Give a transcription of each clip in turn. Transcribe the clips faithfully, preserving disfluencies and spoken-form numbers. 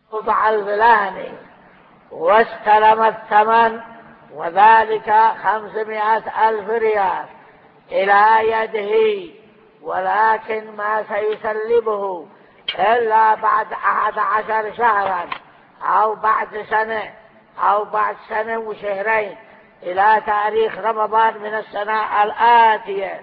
وضع الفلاني واستلم الثمن وذلك خمسمائة ألف ريال إلى يده، ولكن ما سيسلمه إلا بعد أحد عشر شهرا أو بعد سنة أو بعد سنة وشهرين إلى تاريخ رمضان من السنة الآتية.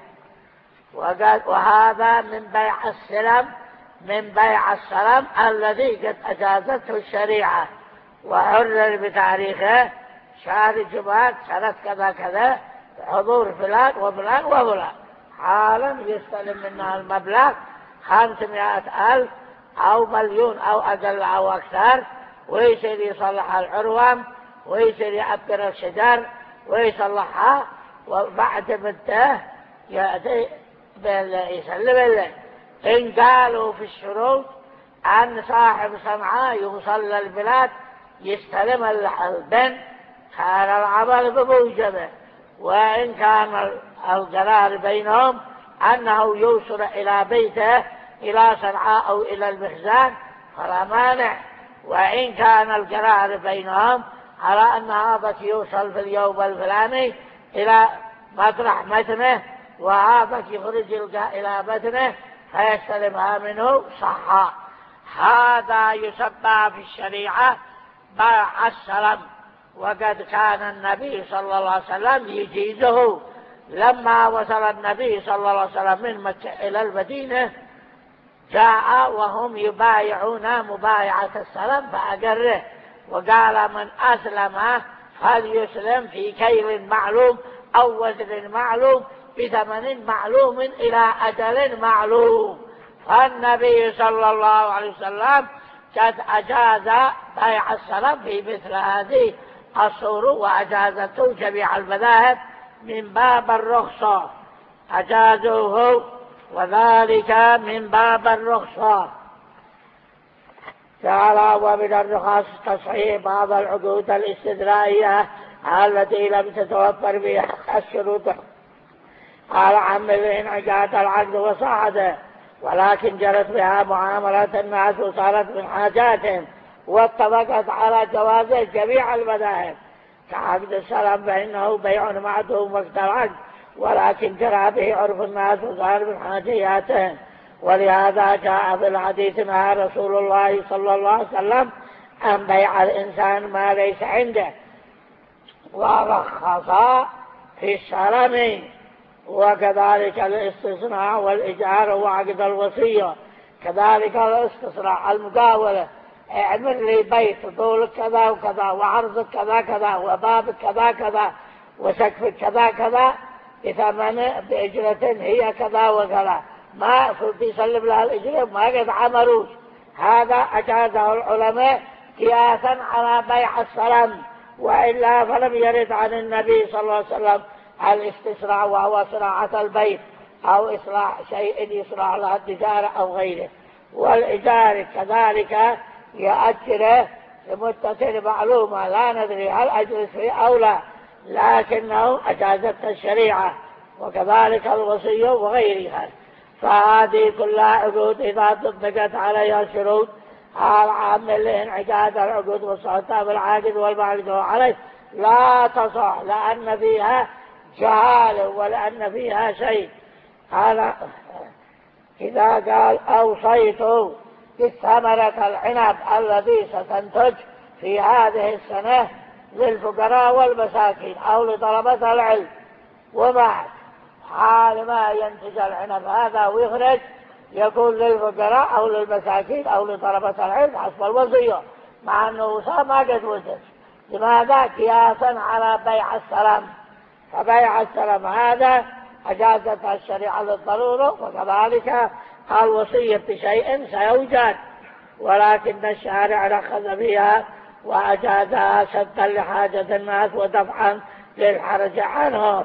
وهذا من بيع السلم، من بيع السلم الذي قد أجازته الشريعة وحرر بتاريخه شهر جماد سنة كذا كذا حضور فلان وفلان وفلان، حالا يستلم منها المبلغ خمسمائة ألف أو مليون أو أقل أو أكثر، ويصير يصلح العروام ويصير يأبر الشجر ويصلحها، وبعد مدة يأتي يسلم الله. إن قالوا في الشروط أن صاحب صنعاء يوصل للبلاد يستلم البن كان العمل بموجبه، وإن كان القرار بينهم أنه يوصل إلى بيته إلى صنعاء أو إلى المخزن فلا مانع. وإن كان القرار بينهم على أن هذا يوصل في اليوم الفلاني إلى مطرح متنه وهذا يخرج إلى متنه فيستلمها منه صحا. هذا يسمى في الشريعة بيع السلم. وقد كان النبي صلى الله عليه وسلم يجيزه لما وصل النبي صلى الله عليه وسلم من مكة إلى المدينة، جاء وهم يبايعون مبايعة السلم فأقره، وقال من أسلم فليسلم في كيل معلوم أو وزن معلوم بثمن معلوم إلى أجل معلوم. فالنبي صلى الله عليه وسلم قد أجاز بيع السلم في مثل هذه الصور، وأجازته جميع المذاهب من باب الرخصة، أجازوه وذلك من باب الرخصة. تعالى ومن الرخص تصحيح بعض العقود الاستدرائية التي لم تتوفر بها الشروط على عمل انعقاد العقد وصحته، ولكن جرت بها معاملة الناس وصارت من حاجاتهم واتفقت على جواز جميع المذاهب كعقد السلم، فإنه بيع معدوم وقت العقد، ولكن جرى به عرف الناس وصار من حاجياتهم. ولهذا جاء في الحديث مع رسول الله صلى الله عليه وسلم أن بيع الإنسان ما ليس عنده، ورخص في السلم، وكذلك الاستصناع والإجارة وعقد الوصية، كذلك الاستصناع المقاولة، اعمل لي بيت طولك كذا وكذا وعرضك كذا كذا وبابك كذا كذا وسقفك كذا كذا بثمن بإجرة هي كذا وكذا، ما يسلم لها الإجرة ما قد عملوش. هذا أجازه العلماء قياسا على بيع السلم، وإلا فلم يرد عن النبي صلى الله عليه وسلم الاستصناع وهو صناعة البيت أو إصلاح شيء يصنع لها التجارة أو غيره. والإجارة كذلك يأجره لمدة معلومة لا ندري هل أجلس فيه أو لا، لكنه أجازتها الشريعة، وكذلك الوصية وغيرها. فهذه كلها عقود إذا طبقت عليها الشروط العامة لانعقاد العقود والصحة بالعاقد والمعقود عليه لا تصح، لأن فيها جهالة ولأن فيها شيء. قال إذا قال أوصيت بالثمرة العنب الذي ستنتج في هذه السنة للفقراء والمساكين أو لطلبة العلم، وبعد حال ما ينتج العنب هذا ويخرج يكون للفقراء أو للمساكين أو لطلبة العلم حسب الوصية، مع أنه ما قد وجد. لماذا؟ قياسا على بيع السلم. فبيع السلم هذا أجازتها الشريعة للضرورة، وكذلك الوصية بشيء سيوجد، ولكن الشارع رخص فيها وأجازها سدا لحاجة الناس ودفعا للحرج عنهم.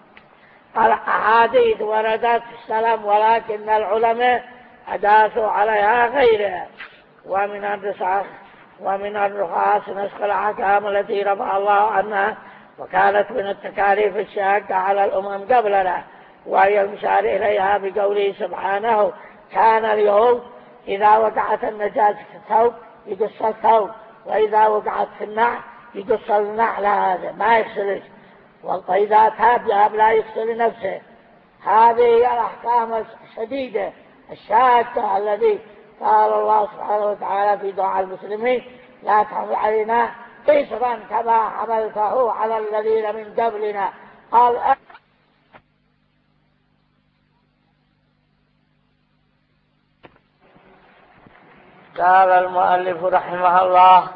الأحاديث وردت في السلم، ولكن العلماء أجازوا عليها غيرها. ومن الرخص ومن الرخص نسخ الأحكام التي رفع الله عنها وكانت من التكاليف الشاقة على الأمم قبلنا، وهي المشار إليها بقوله سبحانه: كان اليهود إذا وقعت النجاسة في الثوب يقص الثوب، وإذا وقعت في النعل يقص النعل هذا ما يغسلش، وإذا تاب يهب لا يغسل نفسه. هذه هي الأحكام الشديدة الشاكة الذي قال الله سبحانه وتعالى في دعاء المسلمين: لا تحمل علينا إصرا كما حملته على الذين من قبلنا. قال قال المؤلف رحمه الله: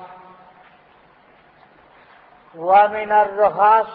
ومن الرخص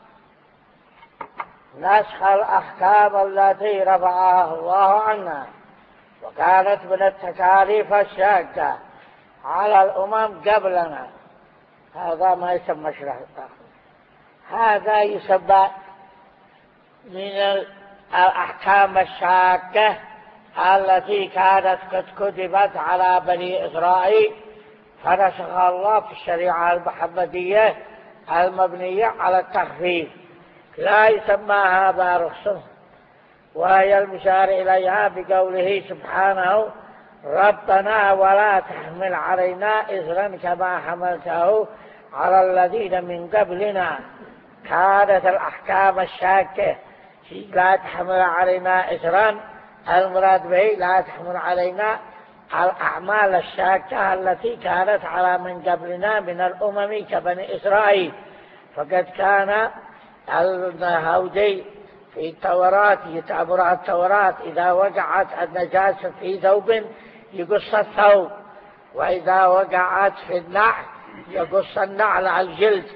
نسخ الأحكام التي رفعها الله عنا، وكانت من التكاليف الشاقة على الأمم قبلنا. هذا ما يسمى شرح التخفيف، هذا يسمى من الأحكام الشاقة التي كانت قد كتبت على بني إسرائيل، فنسخها الله في الشريعة المحمدية المبنية على التخفيف. لا يسمى هذا رخصة، وهي المشار إليها بقوله سبحانه: ربنا ولا تحمل علينا إصرا كما حملته على الذين من قبلنا. كانت الأحكام الشاكة لا تحمل علينا إصرا، المراد به لا تحمل علينا الأعمال الشاكة التي كانت على من قبلنا من الأمم كبني إسرائيل. فقد كان الهودي في التوراة يتعبر التوراة إذا وقعت النجاسة في ثوب يقص الثوب، وإذا وقعت في النعل يقص النعل على الجلد،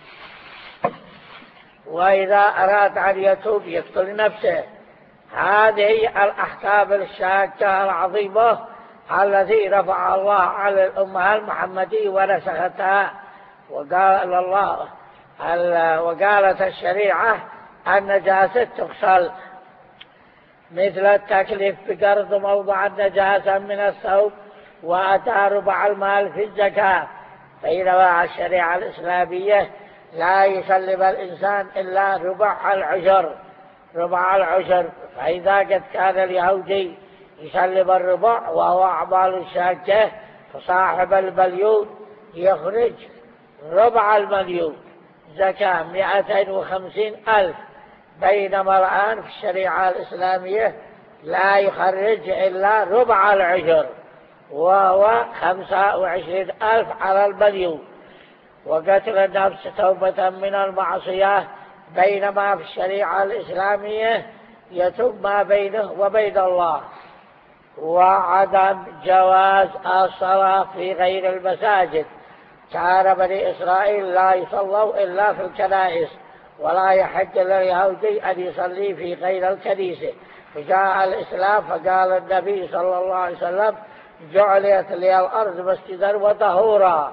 وإذا أراد أن يتوب يقتل نفسه. هذه الأحكام الشاكة العظيمة التي رفع الله على الأمة المحمدية ونسختها. وقال الله وقالت الشريعة النجاسة تغسل، مثل التكليف بقرض موضع النجاسة من الثوب وأتى ربع المال في الزكاة. بينما الشريعة الإسلامية لا يسلم الإنسان إلا ربع العشر ربع العشر فإذا قد كان اليهودي يسلم الربع وهو أعمال شاكة، فصاحب المليون يخرج ربع المليون زكاة مئتين وخمسين ألف. بينما الآن في الشريعة الإسلامية لا يخرج إلا ربع العشر وهو خمسة وعشرين ألف على المليون. وقتل النفس توبة من المعصية، بينما في الشريعة الإسلامية يتوب ما بينه وبين الله. وعدم جواز الصلاة في غير المساجد، كان بني إسرائيل لا يصلوا إلا في الكنائس، ولا يحق لليهودي أن يصلي في غير الكنيسة. فجاء الإسلام فقال النبي صلى الله عليه وسلم: جعلت لي الأرض مسجدا وطهورا.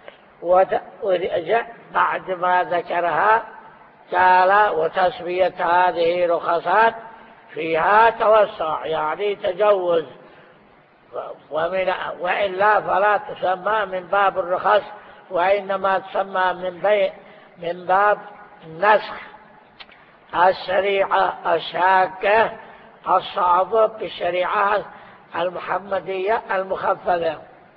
ورجع بعد ما ذكرها قال: وتسمية هذه رخصات فيها توسع، يعني تجوز، ومن وإلا فلا تسمى من باب الرخص، وإنما تسمى من بي من باب نسخ الشريعة الشاكة الصعبة بالشريعة المحمدية المخففة.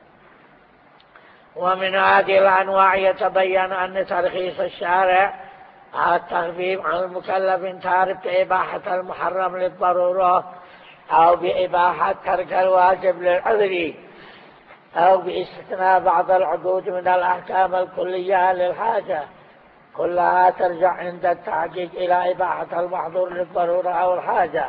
ومن هذه الأنواع يتبين أن ترخيص الشارع التخفيف عن المكلف تارك بإباحة المحرم للضرورة، أو بإباحة ترك الواجب للعذر، أو باستثناء بعض العقود من الأحكام الكلية للحاجة، كلها ترجع عند التعجيج إلى إباحة المحظور للضرورة أو الحاجة.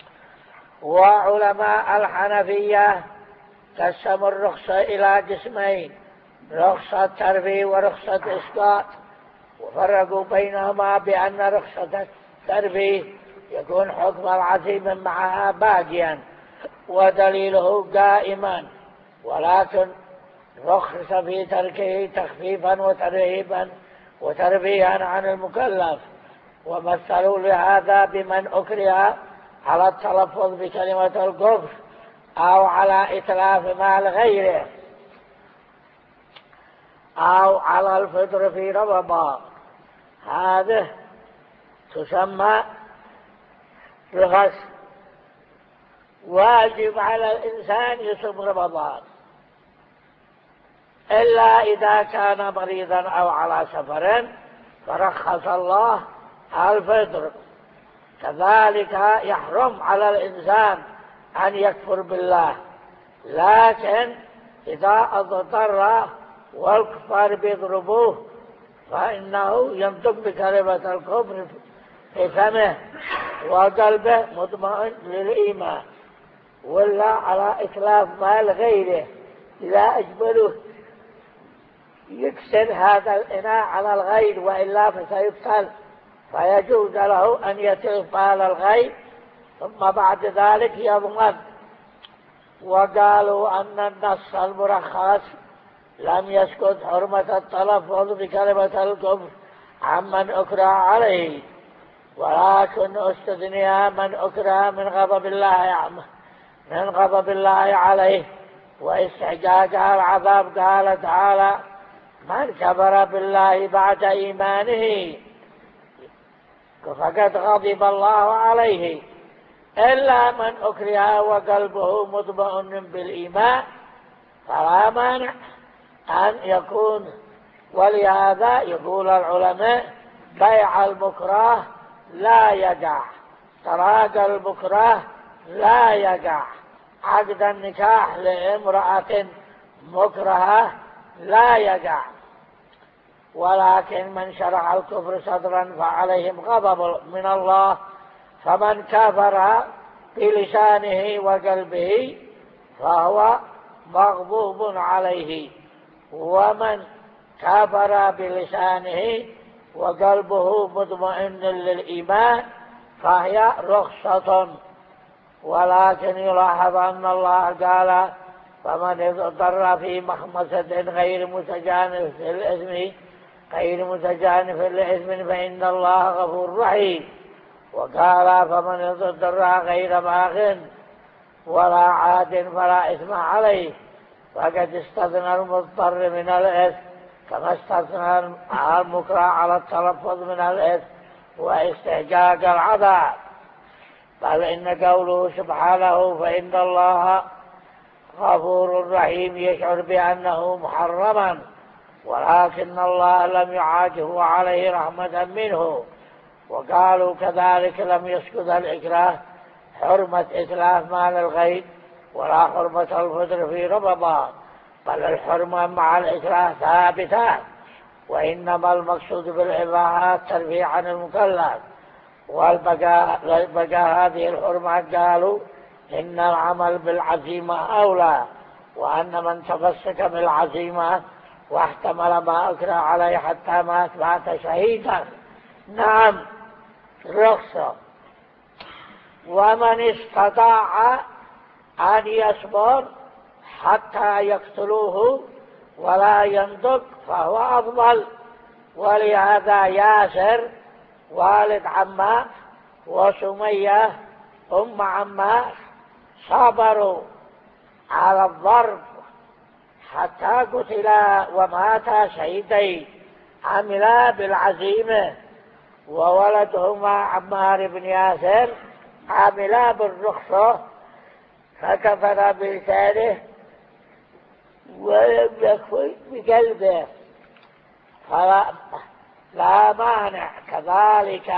وعلماء الحنفية قسموا الرخصة إلى قسمين: رخصة تربية ورخصة إسقاط، وفرقوا بينهما بأن رخصة التربية يكون حكم العزيم معها باقيا ودليله قائما، ولكن رخص في تركه تخفيفا وترهيبا وتربيها عن المكلف. ومثلوا لهذا بمن أكره على التلفظ بكلمة الكفر أو على إتلاف مال غيره أو على الفطر في رمضان. هذه تسمى رخص. واجب على الإنسان يصوم رمضان، إلا إذا كان مريضا أو على سفر فرخص الله الفطر. كذلك يحرم على الإنسان أن يكفر بالله، لكن إذا اضطر والكفار بيضربوه فإنه ينطق بكلمة الكفر في فمه وقلبه مطمئن للإيمان، ولا على إتلاف مال غيره إذا أجبره يكسر هذا الإناء على الغير وإلا فسيقتل، فيجوز له أن يتلف مال الغير ثم بعد ذلك يضمن. وقالوا أن النص المرخص لم يسكت حرمة التلفظ بكلمة الكفر عمن أكره عليه، ولكن استثني من أكره من غضب الله من غضب الله عليه واستحقاق العذاب. قال تعالى: من كفر بالله بعد إيمانه فقد غضب الله عليه، إلا من أكره وقلبه مطمئن بالإيمان فلا مانع أن يكون. ولهذا يقول العلماء: بيع المكره لا يقع، طلاق المكره لا يقع، عقد النكاح لامرأة مكرهة لا يقع. ولكن من شرع الكفر صدرا فعليهم غضب من الله، فمن كفر بلسانه وقلبه فهو مغضوب عليه، ومن كفر بلسانه وقلبه مطمئن للإيمان فهي رخصة. ولكن يلاحظ أن الله قال: فمن اضطر في مخمصة غير متجانف في الإثم غير متجانف لإثم فإن الله غفور رحيم. وقال: فمن اضطر غير باغ ولا عاد فلا إثم عليه، فقد استثنى المضطر من الإثم كما استثنى المكره على التلفظ من الإثم واستحقاق العذاب. بل إن قوله سبحانه: فإن الله غفور رحيم يشعر بأنه محرما، ولكن الله لم يعاقبه عليه رحمة منه. وقالوا: كذلك لم يسكت الإكراه حرمة إتلاف مال الغير ولا حرمة الفطر في رمضان، بل الحرمة مع الإكراه ثابتة، وإنما المقصود بالإباحة الترفيه عن المكلف. والبقاء هذه الحرمة قالوا إن العمل بالعزيمة أولى، وأن من تمسك بالعزيمة واحتمل ما أكره عليه حتى مات مات شهيدا نعم رخصة. ومن استطاع أن يصبر حتى يقتلوه ولا ينطق فهو أفضل. ولهذا ياسر والد عمار وسمية أم عمار صبروا على الضرب حتى قتلا وماتا شهيدين، عملا بالعزيمة. وولدهما عمار بن ياسر عملا بالرخصة فكفر بلسانه ولم يكفر بقلبه، فلا لا مانع. كذلك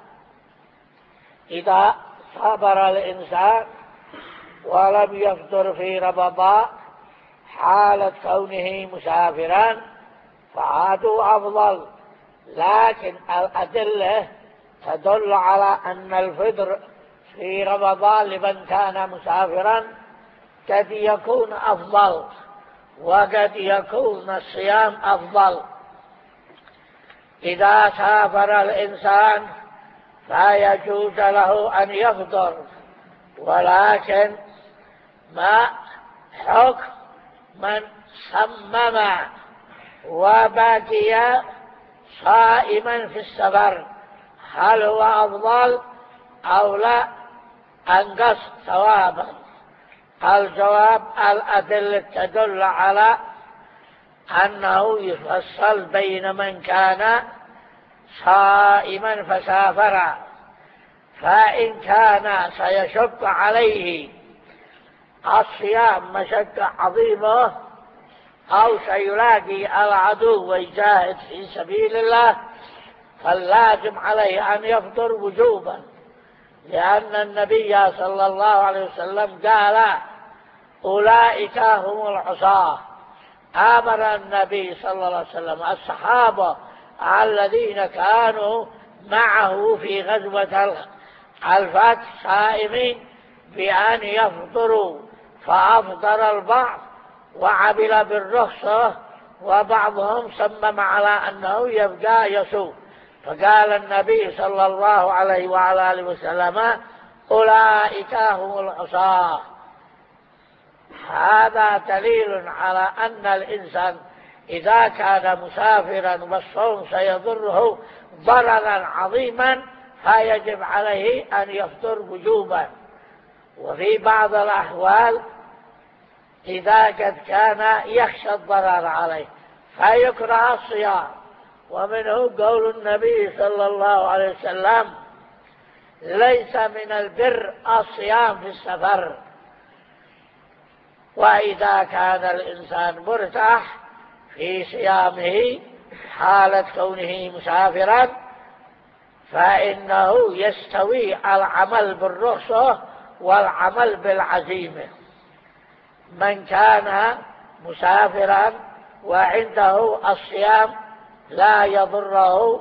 إذا صبر الإنسان ولم يفطر في رمضان حالة كونه مسافرا فعاده أفضل، لكن الأدلة تدل على أن الفطر في رمضان لمن كان مسافرا قد يكون أفضل، وقد يكون الصيام أفضل. إذا سافر الإنسان فيجوز له أن يفطر، ولكن ما حكم من صمم وبقي صائما في السفر؟ هل هو أفضل أو لا أنقص ثوابا؟ الجواب: الأدلة تدل على أنه يفصل بين من كان صائما فسافر، فإن كان سيشق عليه الصيام مشقة عظيمة أو سيلاقي العدو ويجاهد في سبيل الله فاللازم عليه أن يفطر وجوبا، لأن النبي صلى الله عليه وسلم قال أولئك هم العصاة. أمر النبي صلى الله عليه وسلم الصحابة الذين كانوا معه في غزوة الفتح صائمين بأن يفطروا، فأفطر البعض وعمل بالرخصة، وبعضهم صمم على أنه يبقى يصوم، فقال النبي صلى الله عليه وعلى آله وسلم أولئك هم العصاة. هذا دليل على أن الإنسان إذا كان مسافرا والصوم سيضره ضررا عظيما فيجب عليه أن يفطر وجوبا. وفي بعض الأحوال إذا قد كان يخشى الضرر عليه فيكره الصيام، ومنه قول النبي صلى الله عليه وسلم ليس من البر الصيام في السفر. وإذا كان الإنسان مرتاح في صيامه حالة كونه مسافرا فإنه يستوي العمل بالرخصة والعمل بالعزيمة. من كان مسافرا وعنده الصيام لا يضره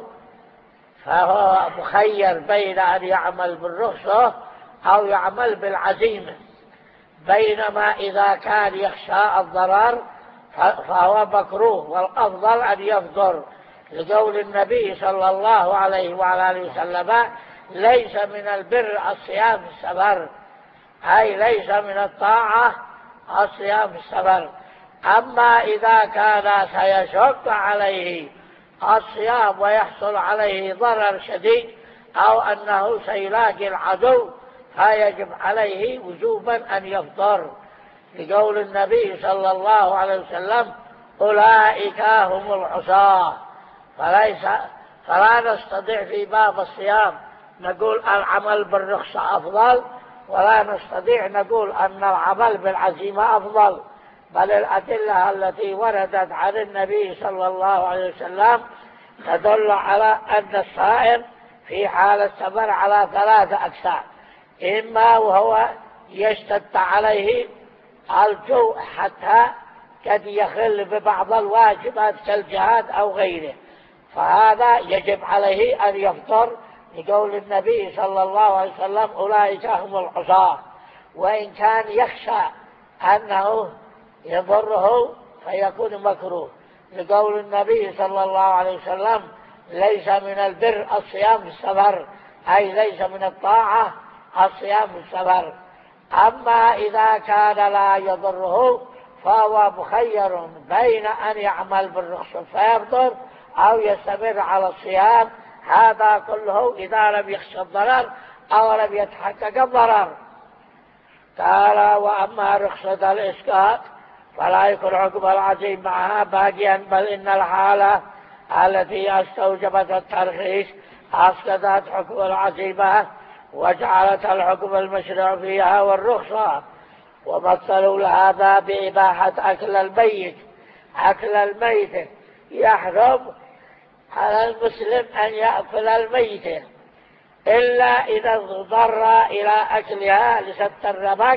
فهو مخير بين أن يعمل بالرخصة أو يعمل بالعزيمة، بينما إذا كان يخشى الضرر فهو مكروه، والأفضل أن يفطر، لقول النبي صلى الله عليه وعلى آله وسلم ليس من البر الصيام في السفر، أي ليس من الطاعة الصيام في السفر. أما إذا كان سيشق عليه الصيام ويحصل عليه ضرر شديد أو أنه سيلاقي العدو فيجب عليه وجوبا أن يفطر، لقول النبي صلى الله عليه وسلم أولئك هم العصاة. فليس فلا نستطيع في باب الصيام نقول العمل بالرخصة أفضل، ولا نستطيع نقول أن العمل بالعزيمة أفضل، بل الأدلة التي وردت عن النبي صلى الله عليه وسلم تدل على أن الصائم في حال السفر على ثلاثة أقسام: إما وهو يشتد عليه الجوع حتى قد يخل ببعض الواجبات كالجهاد أو غيره، فهذا يجب عليه أن يفطر، لقول النبي صلى الله عليه وسلم أولئك هم العصاة. وإن كان يخشى أنه يضره فيكون مكروه، لقول النبي صلى الله عليه وسلم ليس من البر الصيام في السفر، أي ليس من الطاعة الصيام في السفر. أما إذا كان لا يضره فهو مخير بين أن يعمل بالرخصة فيفطر أو يستمر على الصيام، هذا كله إذا لم يخشى الضرر أو لم يتحقق الضرر. قال وأما رخصة الإسقاط فلا يكون عقب العزيم معها باقيا، بل إن الحالة التي استوجبت الترخيص أسقطت حكم العزيمة وجعلت الحكم المشروع فيها والرخصة، ومثلوا لهذا بإباحة أكل الميت. أكل الميت يحرم على المسلم أن يأكل الميت إلا إذا اضطر إلى أكلها لسد الرمق،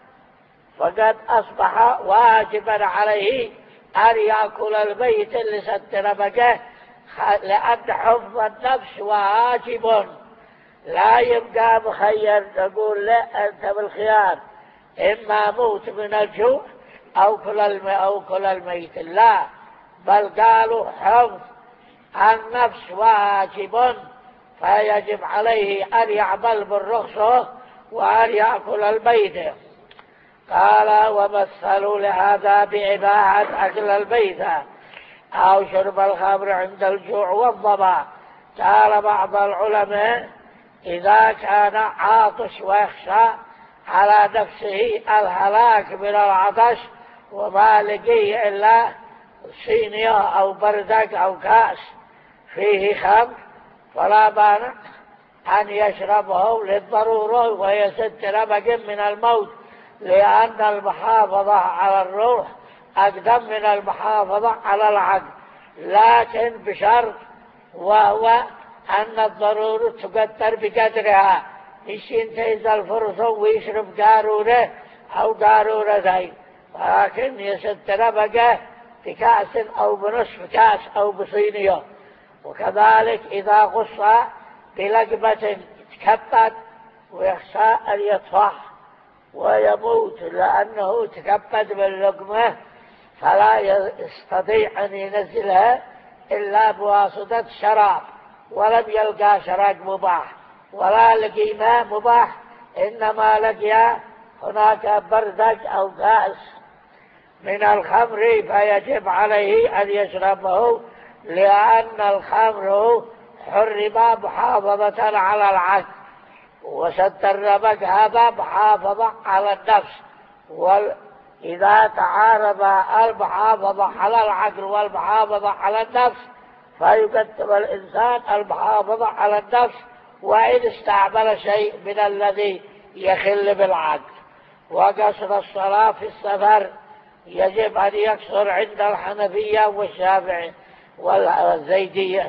فقد أصبح واجبا عليه أن يأكل الميت لسد رمقه، لأن حفظ النفس واجب، لا يبقى مخير نقول لا أنت بالخيار إما موت من الجوع أو كل أو كل الميت، لا، بل قالوا حفظ النفس واجب، فيجب عليه أن يعمل بالرخصة وأن يأكل الميت. قال ومثلوا لهذا بإباحة أكل الميت أو شرب الخمر عند الجوع والظمأ. قال بعض العلماء إذا كان عاطش ويخشى على نفسه الهلاك من العطش وما لقيه إلا صينية أو بردق أو كاس فيه خمر فلا مانع أن يشربه للضرورة ويسد رمق من الموت، لأن المحافظة على الروح أقدم من المحافظة على العقل، لكن بشرط، وهو أن الضرورة تقدر بقدرها، مش ينتهز الفرصة ويشرب قارورة أو قارورتين، ولكن يستر بقى بكأس أو بنصف كأس أو بصينية. وكذلك إذا غص بلقمة تكبد ويخشى أن يطفح ويموت لأنه تكبد باللقمة، فلا يستطيع أن ينزلها إلا بواسطة شراب، ولم يلقى شراب مباح ولا لقي ماء مباح، إنما لقي هناك بردج أو كأس من الخمر، فيجب عليه أن يشربه، لأن الخمر حرم محافظة على العقل، وسد الربك هذا محافظة على النفس. وإذا تعارض المحافظة على العقل والمحافظة على النفس فيقدم الإنسان المحافظة على النفس وإن استعمل شيء من الذي يخل بالعقل. وقصر الصلاة في السفر يجب أن يكسر عند الحنفية والشافعي والزيدية.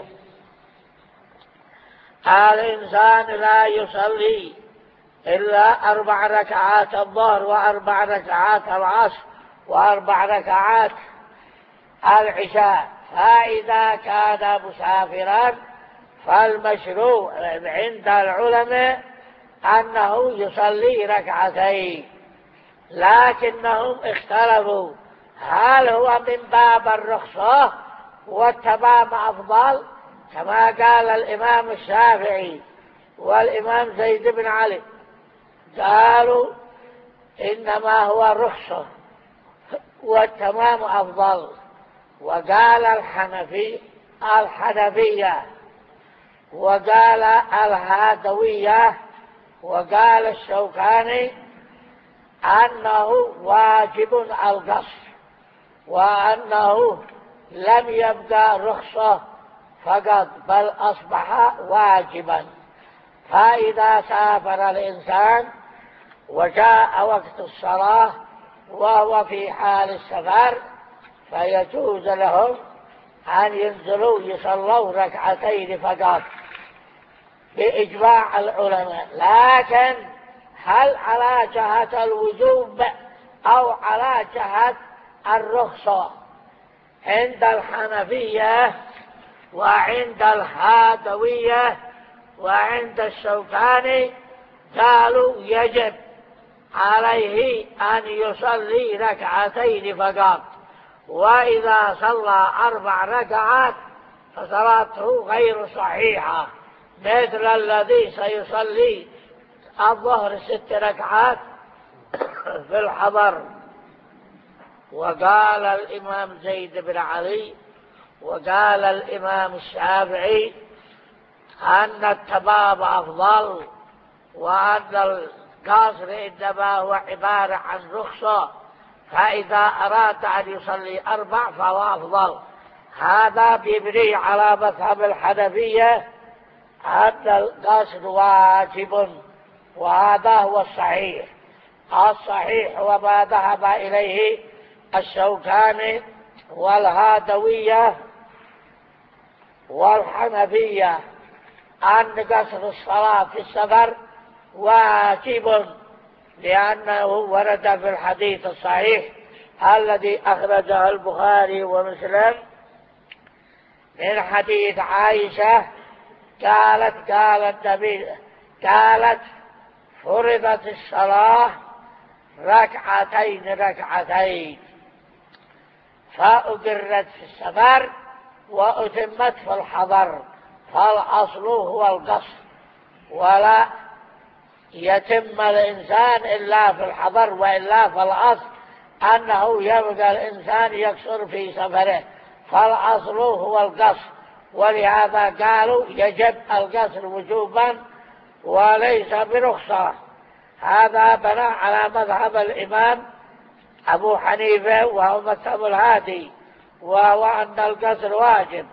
الإنسان لا يصلي إلا أربع ركعات الظهر وأربع ركعات العصر وأربع ركعات العشاء، فإذا كان مسافرا فالمشروع عند العلماء أنه يصلي ركعتين، لكنهم اختلفوا هل هو من باب الرخصة والتمام أفضل كما قال الإمام الشافعي والإمام زيد بن علي، قالوا إنما هو رخصة والتمام أفضل. وقال الحنفي الحنفية وقال الهادوية وقال الشوكاني أنه واجب القصر، وأنه لم يبقى رخصة فقط بل أصبح واجبا. فإذا سافر الإنسان وجاء وقت الصلاة وهو في حال السفر فيجوز لهم أن ينزلوا يصلوا ركعتين فقط بإجماع العلماء. لكن هل على جهة الوجوب أو على جهة الرخصة؟ عند الحنفية وعند الهادوية وعند الشوكاني قالوا يجب عليه أن يصلي ركعتين فقط، وإذا صلى أربع ركعات فصلاته غير صحيحة، مثل الذي سيصلي الظهر ست ركعات في الحضر. وقال الإمام زيد بن علي وقال الإمام الشافعي أن التمام أفضل، وأن القصر إنما هو عبارة عن رخصة، فإذا أراد أن يصلي أربع فهو أفضل. هذا بيبني على مذهب الحنفية أن القصر واجب، وهذا هو الصحيح. الصحيح وما ذهب إليه الشوكاني والهادوية والحنفية أن قصر الصلاة في السفر واجب، لأنه ورد في الحديث الصحيح الذي أخرجه البخاري ومسلم من حديث عائشة قالت قال النبي قالت فرضت الصلاة ركعتين ركعتين فأقرت في السفر وأتمت في الحضر، فالأصل هو القصر، ولا يتم الإنسان إلا في الحضر، وإلا فالأصل أنه يبقى الإنسان يقصر في سفره، فالأصل هو القصر. ولهذا قالوا يجب القصر وجوبا وليس برخصة. هذا بنى على مذهب الإمام أبو حنيفة وهو مذهب الهادي، وهو أن القصر واجب،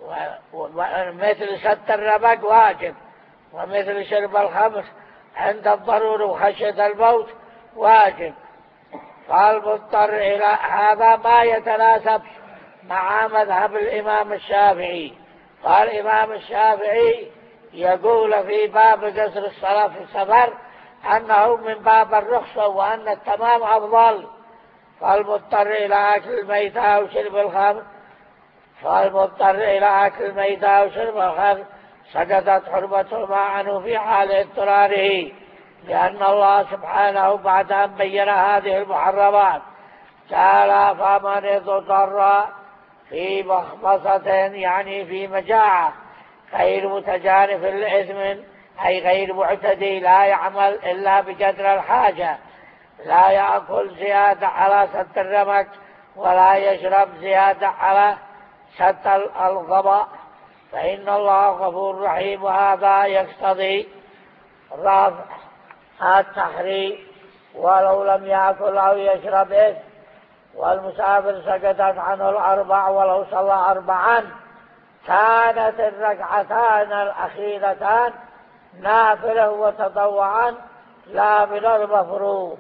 ومثل سد الربك واجب، ومثل شرب الخمر عند الضرورة وخشية الموت واجب. فالمضطر إلى هذا ما يتناسب مع مذهب الإمام الشافعي. فالإمام الشافعي يقول في باب قصر الصلاة في السفر أنه من باب الرخصة وأن التمام أفضل. فالمضطر إلى أكل الميتة وشرب الخمر فالمضطر إلى أكل الميتة وشرب الخمر سقطت حرمته ما عنه في حال اضطراره، لأن الله سبحانه بعد أن بين هذه المحرمات قال فمن اضطر في مخمصة يعني في مجاعة غير متجانف لإثم أي غير معتدي لا يعمل إلا بقدر الحاجة، لا يأكل زيادة على سد الرمك ولا يشرب زيادة على سد الظمأ، فإن الله غفور رحيم. وهذا يقتضي رفع التحريم ولو لم يأكل أو يشرب إثم. والمسافر سقطت عنه الأربع ولو صلى أربعا كانت الركعتان الأخيرتان نافلة وتطوعا لا من المفروض.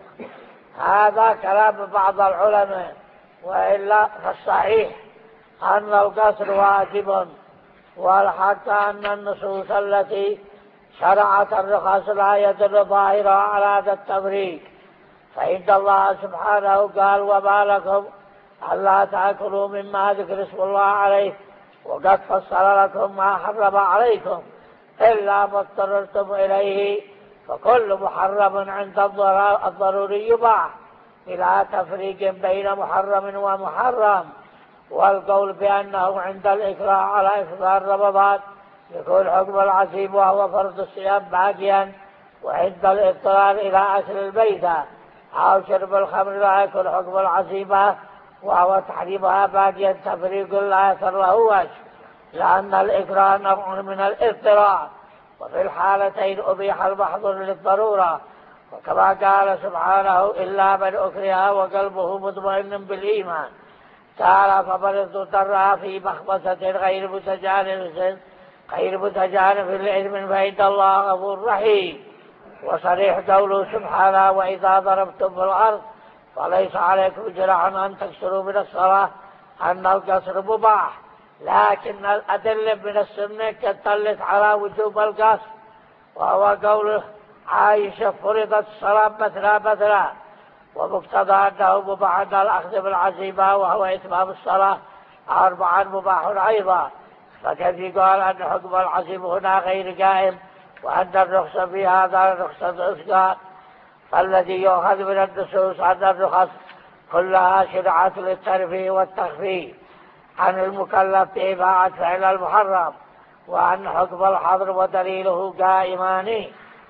هذا كلام بعض العلماء، وإلا فالصحيح أن القصر واجب، والحق أن النصوص التي شرعت الرخص لا يدل ظاهرها على هذا التفريق. فإن الله سبحانه قال وما لكم ألا تأكلوا مما ذكر اسم الله عليه وقد فصل لكم ما حرم عليكم إلا ما اضطررتم إليه، فكل محرم عند الضروري يباح إلى تفريق بين محرم ومحرم. والقول بأنه عند الإكراه على إفطار رمضان يكون حكم العزيم وهو فرض الصيام باقيا، وعند الاضطرار إلى أكل الميتة أو شرب الخمر لا يكون حكم العزيمة وهو تحريمها باقيا تفريق لا يسر له وجه، لأن الإكراه نوع من الاضطرار، وفي الحالتين أبيح المحظور للضرورة، وكما قال سبحانه إلا من أكره وقلبه مطمئن بالإيمان. قال فمن اضطر في مخمصة غير متجانف غير متجانف لإثم فإن الله غفور رحيم. وصريح قوله سبحانه وإذا ضربتم في الأرض فليس عليكم جناح أن تكسروا من الصلاة أن القصر مباح، لكن الأدلة من السنة كالدلت على وجوب القصر، وهو قوله عائشة فرضت الصلاة مثنى مثنى، ومقتضى أنه مباح عند الأخذ بالعزيمة وهو إتمام الصلاة أربعا مباح أيضا. فكيف قال أن حكم العزيم هنا غير قائم وأن الرخصة في هذا رخصة الإسقاط، فالذي يؤخذ من النصوص أن الرخص كلها شرعت للترفيه والتخفيف عن المكلف بإباحة فعل المحرم، وأن حكم الحظر ودليله قائمان.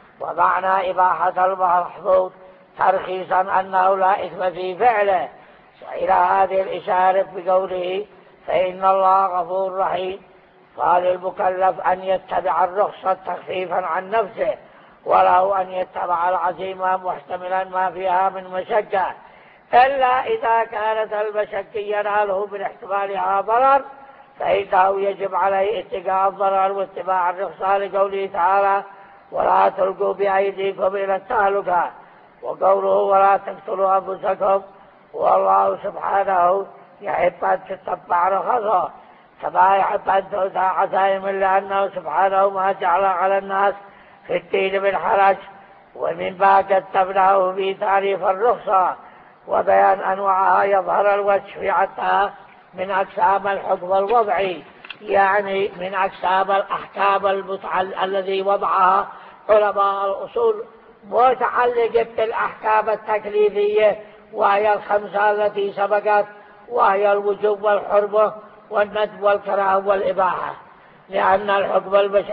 ومعنى إباحة المحظور ترخيصا أنه لا إثم في فعله، وإلى هذه الإشارة بقوله فإن الله غفور رحيم. قال المكلف أن يتبع الرخصة تخفيفا عن نفسه، وله أن يتبع العزيمة محتملا ما فيها من مشقة، إلا إذا كانت المشقة يناله من احتمالها ضرر فإنه يجب عليه اتقاء الضرر واتباع الرخصة، لقوله تعالى ولا تلقوا بأيديكم إلى التهلكة، وقوله ولا تقتلوا أنفسكم، والله سبحانه يحب أن تتبع رخصه كما يحب أن تؤتى عزائم، لأنه سبحانه ما جعل على الناس في الدين من حرج. ومن بعد تبناه في تعريف الرخصة وبيان أنواعها يظهر الوجه في عدها من أقسام الحكم الوضعي، يعني من أقسام الأحكام المتعل الذي وضعها علماء الأصول متعلقة بالأحكام التكليفية، وهي الخمسة التي سبقت، وهي الوجوب والحرمة والندب والكراهة والإباحة. لأن الحكم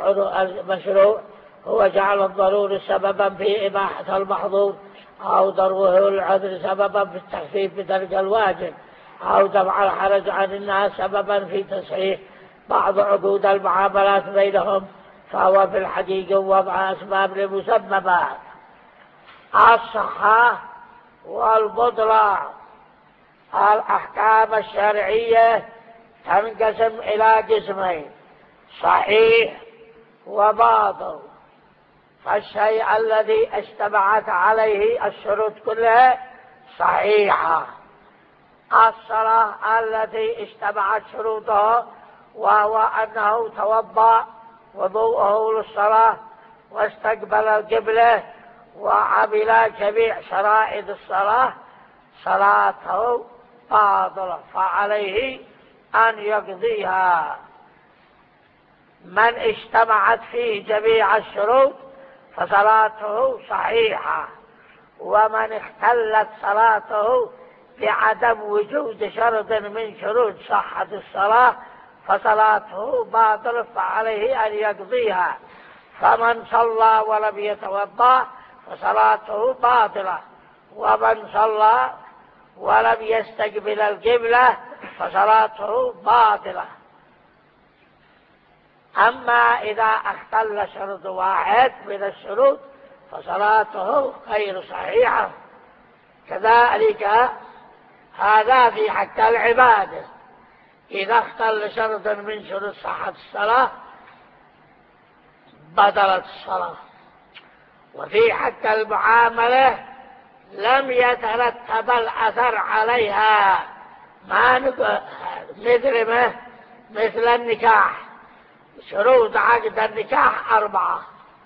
المشروع هو جعل الضروري سببا في إباحة المحظور، أو ضربه العذر سببا في التخفيف بترك الواجب، أو دفع الحرج عن الناس سببا في تصحيح بعض عقود المعاملات بينهم، فهو في الحقيقة وضع أسباب لمسببات. الصحة والبطلان. الأحكام الشرعية تنقسم إلى قسمين: صحيح وباطل. فالشيء الذي اجتمعت عليه الشروط كلها صحيحة. الصلاة التي اجتمعت شروطها، وهو أنه توضأ وضوءه للصلاة واستقبل القبلة وعمل جميع شرائط الصلاة، صلاته باطلة، فعليه أن يقضيها. من اجتمعت فيه جميع الشروط فصلاته صحيحة، ومن اختلت صلاته بعدم وجود شرط من شروط صحة الصلاة فصلاته باطلة، فعليه أن يقضيها. فمن صلى ولم يتوضأ فصلاته باطلة، ومن صلى ولم يستقبل القبلة فصلاته باطلة. أما إذا اختل شرط واحد من الشروط فصلاته غير صحيحة. كذلك هذا في حق العبادة، إذا اختل شرط من شروط صحة الصلاة بطلت الصلاة. وفي حق المعاملة لم يترتب الأثر عليها، ما مثل ما مثل النكاح. شروط عقد النكاح أربعة.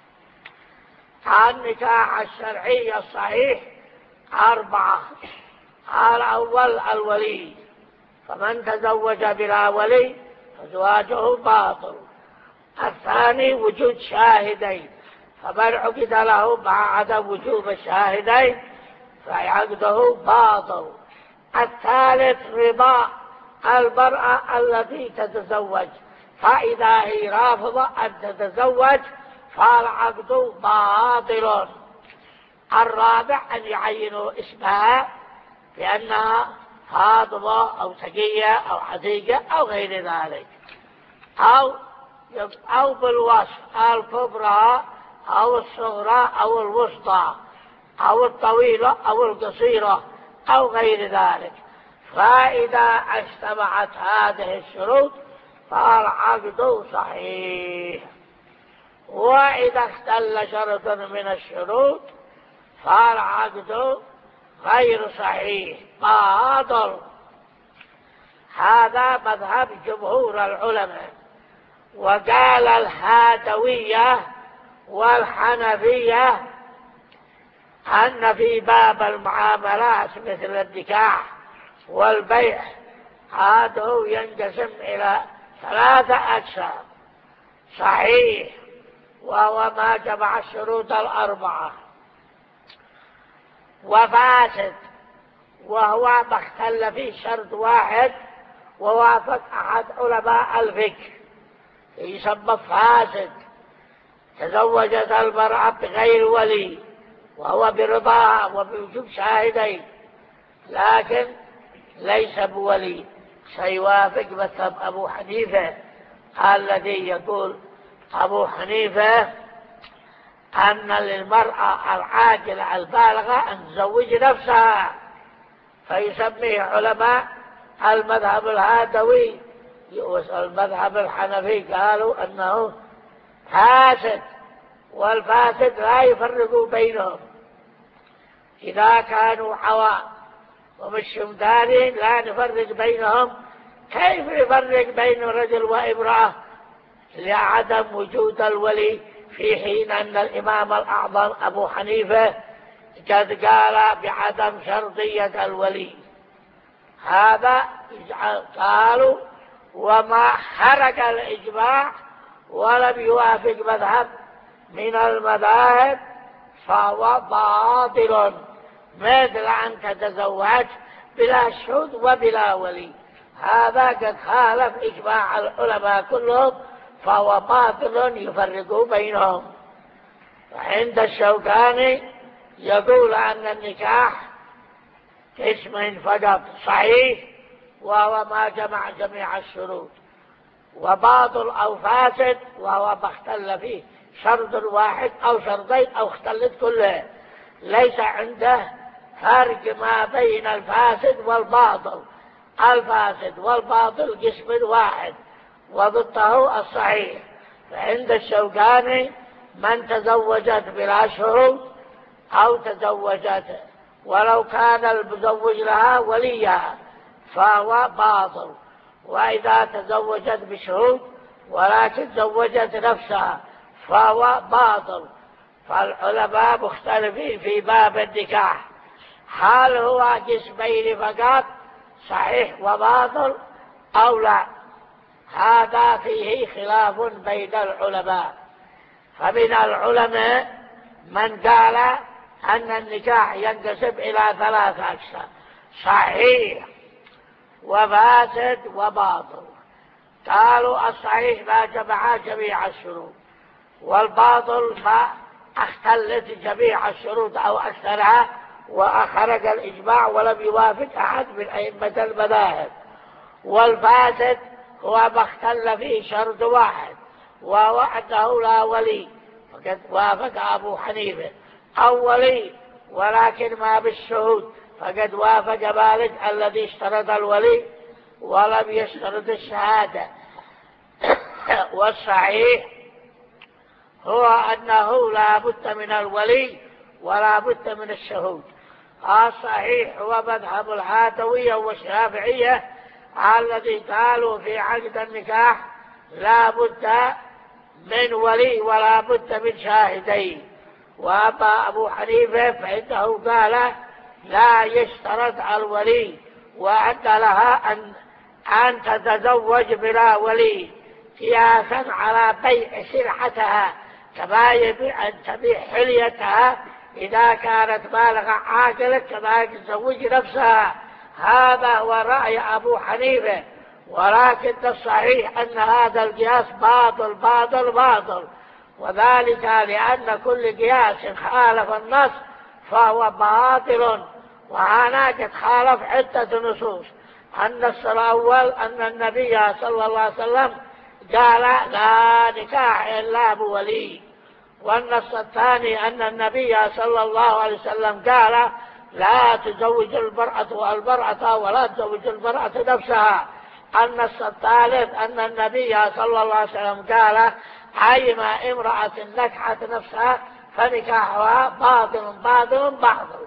النكاح الشرعي الصحيح أربعة. الأول الولي، فمن تزوج بلا ولي فزواجه باطل. الثاني وجود شاهدين، فمن عقد له مع عدم وجوب الشاهدين فعقده باطل. الثالث رضا المرأة التي تتزوج، فإذا هي رافضة أن تتزوج فالعقد باطل. الرابع أن يعينوا اسمها بأنها فاطمة أو تقية أو عتيقة أو غير ذلك، أو أو بالوصف الكبرى أو الصغرى أو الوسطى أو الطويلة أو القصيرة أو غير ذلك. فإذا اجتمعت هذه الشروط فالعقد صحيح. وإذا اختل شرط من الشروط فالعقد غير صحيح باطل. هذا مذهب جمهور العلماء. وقال الهادوية والحنفية أن في باب المعاملات مثل النكاح والبيع هذا ينقسم إلى ثلاثة أقسام: صحيح وهو ما جمع الشروط الأربعة، وفاسد وهو ما اختل فيه شرط واحد ووافق أحد علماء الفقه يسمى فاسد. تزوجت المرأة بغير ولي وهو برضاها وبوجوب شاهدين، لكن ليس بولي، سيوافق مذهب أبو حنيفة الذي يقول أبو حنيفة أن للمرأة العاقلة البالغة أن تزوج نفسها، فيسميه علماء المذهب الهادوي والمذهب الحنفي قالوا أنه فاسد، والفاسد لا يفرقوا بينهم. إذا كانوا عواء ومش دارين لا نفرق بينهم، كيف نفرق بين رجل وامرأة لعدم وجود الولي، في حين أن الإمام الأعظم أبو حنيفة قد قال بعدم شرطية الولي؟ هذا قالوا وما خرج الإجماع ولم يوافق مذهب من المذاهب فهو باطل، مثل أن تتزوج بلا شهود وبلا ولي، هذا قد خالف إجماع العلماء كلهم فهو باطل يفرقوا بينهم. وعند الشوكاني يقول أن النكاح اسم فقط صحيح وهو ما جمع جميع الشروط، وباطل أو فاسد وهو ما اختل فيه شرط واحد أو شرطين أو اختلت كلها. ليس عنده فرق ما بين الفاسد والباطل، الفاسد والباطل قسم واحد وضده الصحيح. فعند الشوكاني من تزوجت بلا شروط أو تزوجت ولو كان المزوج لها وليها فهو باطل. وإذا تزوجت بشهود ولكن زوجت نفسها فهو باطل. فالعلماء مختلفين في باب النكاح، هل هو قسمين فقط صحيح وباطل أو لا؟ هذا فيه خلاف بين العلماء. فمن العلماء من قال أن النكاح ينقسم إلى ثلاثة أقسام: صحيح وفاسد وباطل. قالوا الصحيح ما جمع جميع الشروط، والباطل ما اختلت جميع الشروط أو أكثرها وأخرج الإجماع ولم يوافق أحد من أئمة المذاهب. والفاسد هو ما اختل فيه شرط واحد وهو أنه لا ولي، فقد وافق أبو حنيفة، أو ولي ولكن ما بالشهود، فقد وافق مالك الذي اشترط الولي ولم يشترط الشهادة. والصحيح هو أنه لا بد من الولي ولا بد من الشهود. الصحيح هو مذهب الهاتوية والشافعية الذي قالوا في عقد النكاح لا بد من ولي ولا بد من شاهدين. وأما أبو حنيفة فإنه قال لا يشترط الولي، وأن لها أن, أن تتزوج بلا ولي قياسا على بيع سلعتها، كما يبيع أن تبيع حليتها إذا كانت بالغة عاقلة كما تزوج نفسها. هذا هو رأي أبو حنيفة، ولكن الصحيح أن هذا القياس باطل باطل باطل، وذلك لأن كل قياس خالف النص فهو باطل. وهنا قد خالف عدة نصوص. النص الأول أن النبي صلى الله عليه وسلم قال لا نكاح إلا بولي، والنص الثاني أن النبي صلى الله عليه وسلم قال لا تزوج المرأة المرأة ولا تزوج المرأة نفسها. النص الثالث أن النبي صلى الله عليه وسلم قال أيما امرأة نكحت نفسها فنكاحها باطل باطل باطل.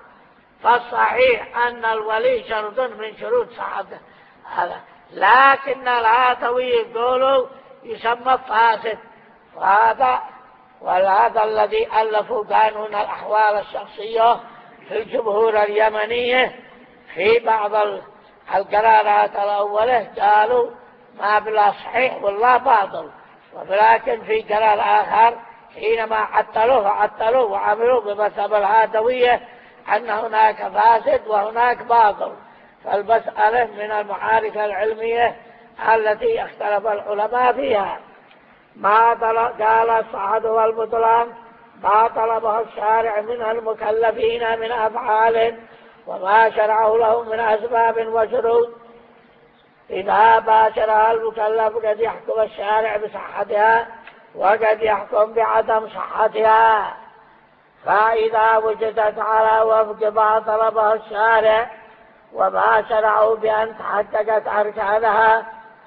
فالصحيح أن الولي شرط من شروط صحة هذا، لكن الهاتوي يقولوا يسمى فاسد. وهذا وهذا الذي ألفوا قانون الأحوال الشخصية في الجمهور اليمنية في بعض القرارات الأولى قالوا ما بلا صحيح والله باطل، ولكن في قرار آخر حينما عطلوه عطلوه وعملوا بمذهب الهاتوية أن هناك فاسد وهناك باطل. فالمسألة من المعارف العلمية التي اختلف العلماء فيها. ما قال الصحة والبطلان ما طلبه الشارع من المكلفين من أفعال وما شرعه لهم من أسباب وشروط. إذا باشرها المكلف قد يحكم الشارع بصحتها وقد يحكم بعدم صحتها، فإذا وجدت على وفق ما طلبه الشارع وما شرعوا بأن تحققت أركانها.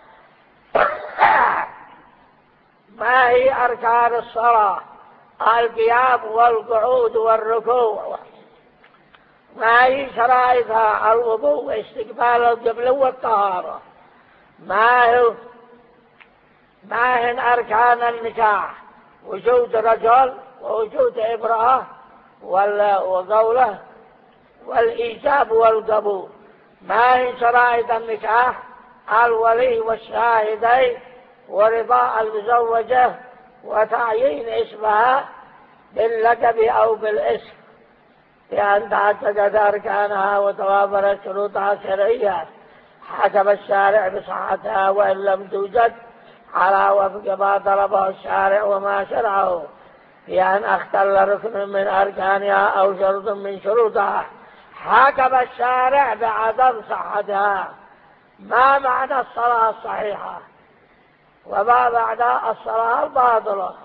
ما هي أركان الصلاة؟ القيام والقعود والركوع. ما هي شرائطها؟ الوضوء واستقبال القبلة والطهارة. ما هو ما هن أركان النكاح؟ وجود رجل ووجود امرأة وقوله والإيجاب والقبول. ما هي شرائط النكاح؟ الولي والشاهدين ورضاء المزوجة وتعيين اسمها باللقب أو بالاسم بأن تحققت أركانها وتوافرت شروطها الشرعية حكم الشارع بصحتها وإن لم توجد على وفق ما طلبه الشارع وما شرعه بأن اختل ركن من أركانها أو شرط من شروطها حكم الشارع بعدم صحتها. ما معنى الصلاة الصحيحة وما معنى الصلاة الباطلة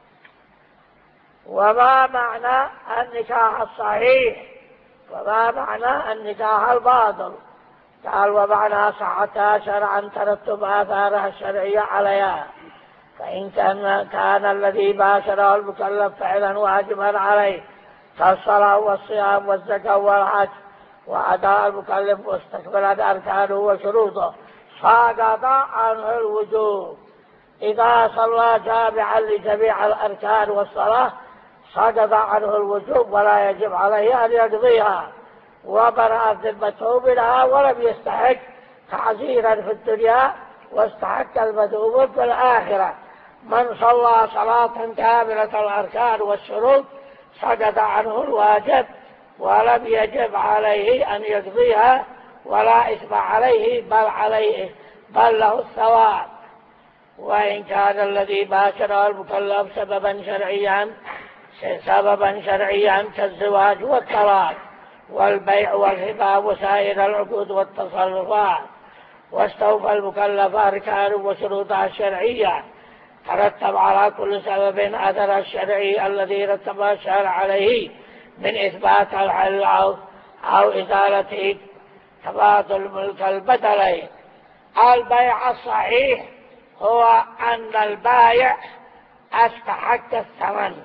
وما معنى النكاح الصحيح وما معنى النكاح الباطل؟ قال ومعنى صحتها شرعا ترتب آثارها الشرعية عليها، فإن كان, كان الذي باشره المكلف فعلا واجبا عليه كالصلاة والصيام والزكاة والحج وأداء المكلف واستكمال أركانه وشروطه سقط عنه الوجوب. إذا صلى جامعا لجميع الأركان والصلاة سقط عنه الوجوب ولا يجب عليه أن يقضيها، وبرأت ذمته منها ولم يستحق تعزيرا في الدنيا واستحق المذموم في الآخرة. من صلى صلاة كاملة الأركان والشروط سقط عنه الواجب ولم يجب عليه أن يقضيها ولا إثم عليه بل عليه بل له الثواب. وإن كان الذي باشره المكلف سببا شرعيا سببا شرعيا كالزواج والطلاق والبيع والهبة وسائر العقود والتصرفات، واستوفى المكلف أركان وشروطها الشرعية، ترتب على كل سبب أثر الشرعي الذي رتب الشرع عليه من إثبات العل أو, أو إزالة تبادل الملك البدلين. البيع الصحيح هو أن البائع استحق الثمن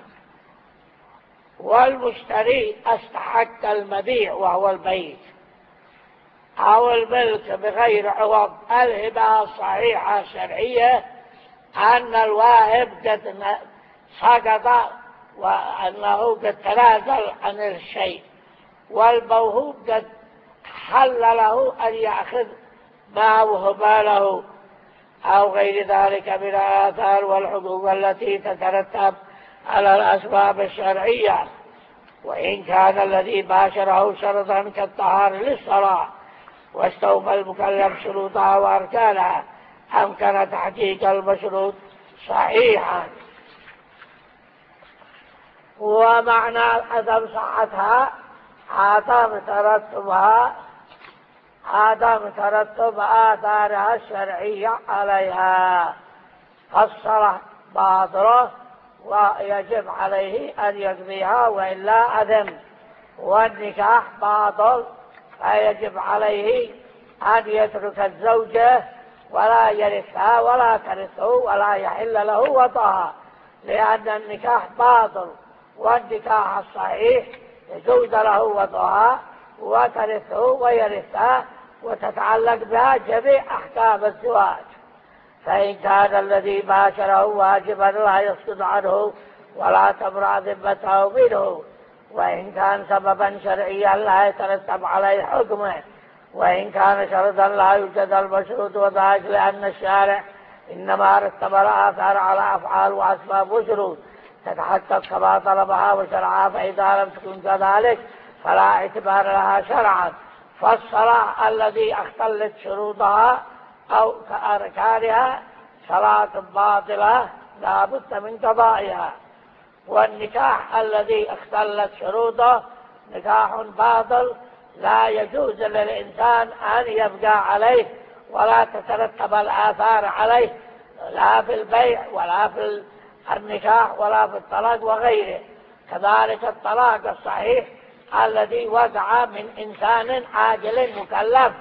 والمشتري استحق المبيع وهو البيت أو الملك بغير عوض. الهبة الصحيحة الشرعية أن الواهب قد سقط وأنه قد تنازل عن الشيء، والموهوب قد حل له أن يأخذ ما وهب له أو غير ذلك من الآثار والحقوق التي تترتب على الأسباب الشرعية. وإن كان الذي باشره شرطا كالطهارة للصلاة واستوفى المكلف شروطها وأركانها أمكن تحقيق المشروط صحيحا. ومعنى عدم صحتها عدم ترتبها عدم ترتب آثارها الشرعية عليها. الصلاة باطلة ويجب عليه أن يقضيها وإلا أثم، والنكاح باطل فيجب عليه أن يترك الزوجة ولا يرثها ولا ترثه ولا يحل له وطئها، لأن النكاح باطل، والنكاح الصحيح يجوز له وطئها وترثه ويرثها وتتعلق بها جميع أحكام الزواج. فإن كان الذي باشره واجبا لا يسقط عنه ولا تبرأ ذمته منه، وإن كان سببا شرعيا لا يترتب عليه حكمه، وإن كان شرطا لا يوجد المشروط، وذلك لأن الشارع إنما رتب الآثار على أفعال وأسباب وشروط تتحقق كما طلبها وشرعها، فإذا لم تكن كذلك فلا اعتبار لها شرعا. فالصلاة الذي اختلت شروطها أو كأركانها صلاة باطلة لا بد من قضائها، والنكاح الذي اختلت شروطه نكاح باطل لا يجوز للإنسان أن يبقى عليه ولا تترتب الآثار عليه، لا في البيع ولا في النكاح ولا في الطلاق وغيره. كذلك الطلاق الصحيح الذي وقع من إنسان عاقل مكلف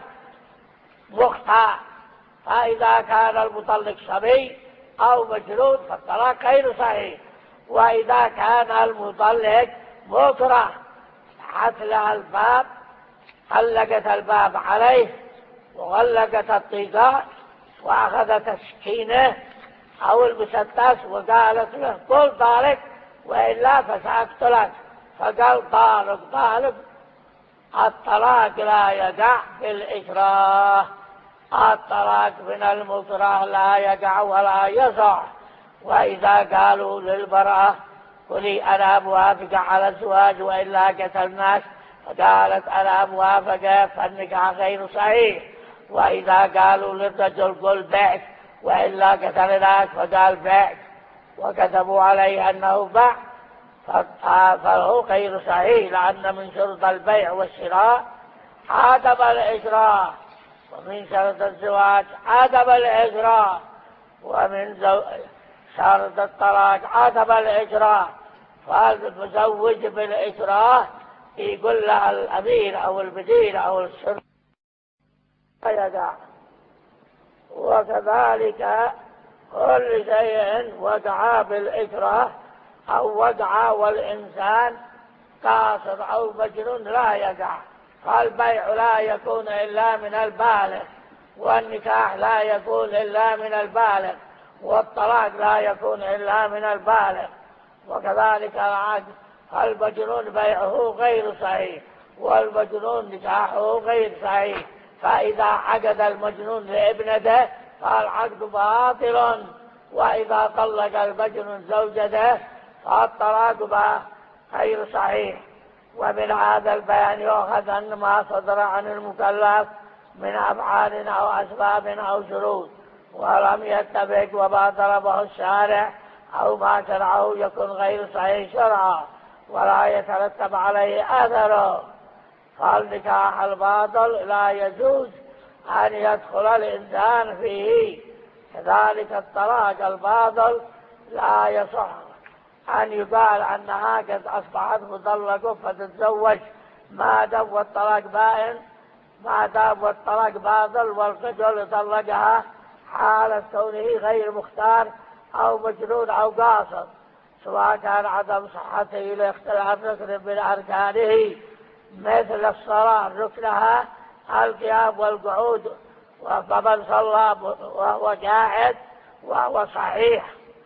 مخطئ، فإذا كان المطلق صبي أو مجنون فالطلاق غير صحيح. وإذا كان المطلق مكره فتحت لها الباب، غلقت الباب عليه وغلقت الطيقات وأخذت السكينة أو المسدس وقالت له قل طالق وإلا فسأقتلك، فقال طالق طالق. الطلاق لا يقع بالإكراه، الطلاق من المكره لا يقع ولا يصح. وإذا قالوا للمرأة قولي أنا موافقة على الزواج وإلا قتلناك، فقالت أنا موافقة، فالنكاح غير صحيح. وإذا قالوا للرجل قل بعت وإلا قتلناك، فقال بعت وكتبوا عليه أنه باع، فهو غير صحيح، لأن من شرط البيع والشراء عدم الإكراه، ومن شرط الزواج عدم الإكراه، ومن زو... شرط الطلاق عدم الإكراه. فالمزوج بالإكراه يقول له الأمير أو المدير أو الشرطة يدع. وكذلك كل شيء وقع بالإكراه أو وقع والإنسان قاصر أو مجنون لا يقع، فالبيع لا يكون إلا من البالغ، والنكاح لا يكون إلا من البالغ، والطلاق لا يكون إلا من البالغ. وكذلك العقد، المجنون بيعه غير صحيح، والمجنون نكاحه غير صحيح. فإذا عقد المجنون لابنته فالعقد باطل، وإذا طلق المجنون زوجته فالطلاق غير صحيح. ومن هذا البيان يؤخذ أن ما صدر عن المكلف من أفعال أو أسباب أو شروط ولم يتفق وما طلبه الشارع أو ما شرعه يكون غير صحيح شرعا ولا يترتب عليه أثره. فالنكاح الباطل لا يجوز أن يدخل الإنسان فيه. كذلك الطلاق الباطل لا يصح أن يقال أنها قد أصبحت مطلقة فتتزوج ما دام والطلاق بائن، ما دام والطلاق باطل والرجل طلقها حال كونه غير مختار أو مجنون أو قاصر، سواء كان عدم صحته لاختلاف ركن من أركانه مثل الصلاة ركنها القيام والقعود، فمن صلى وهو قاعد وهو صحيح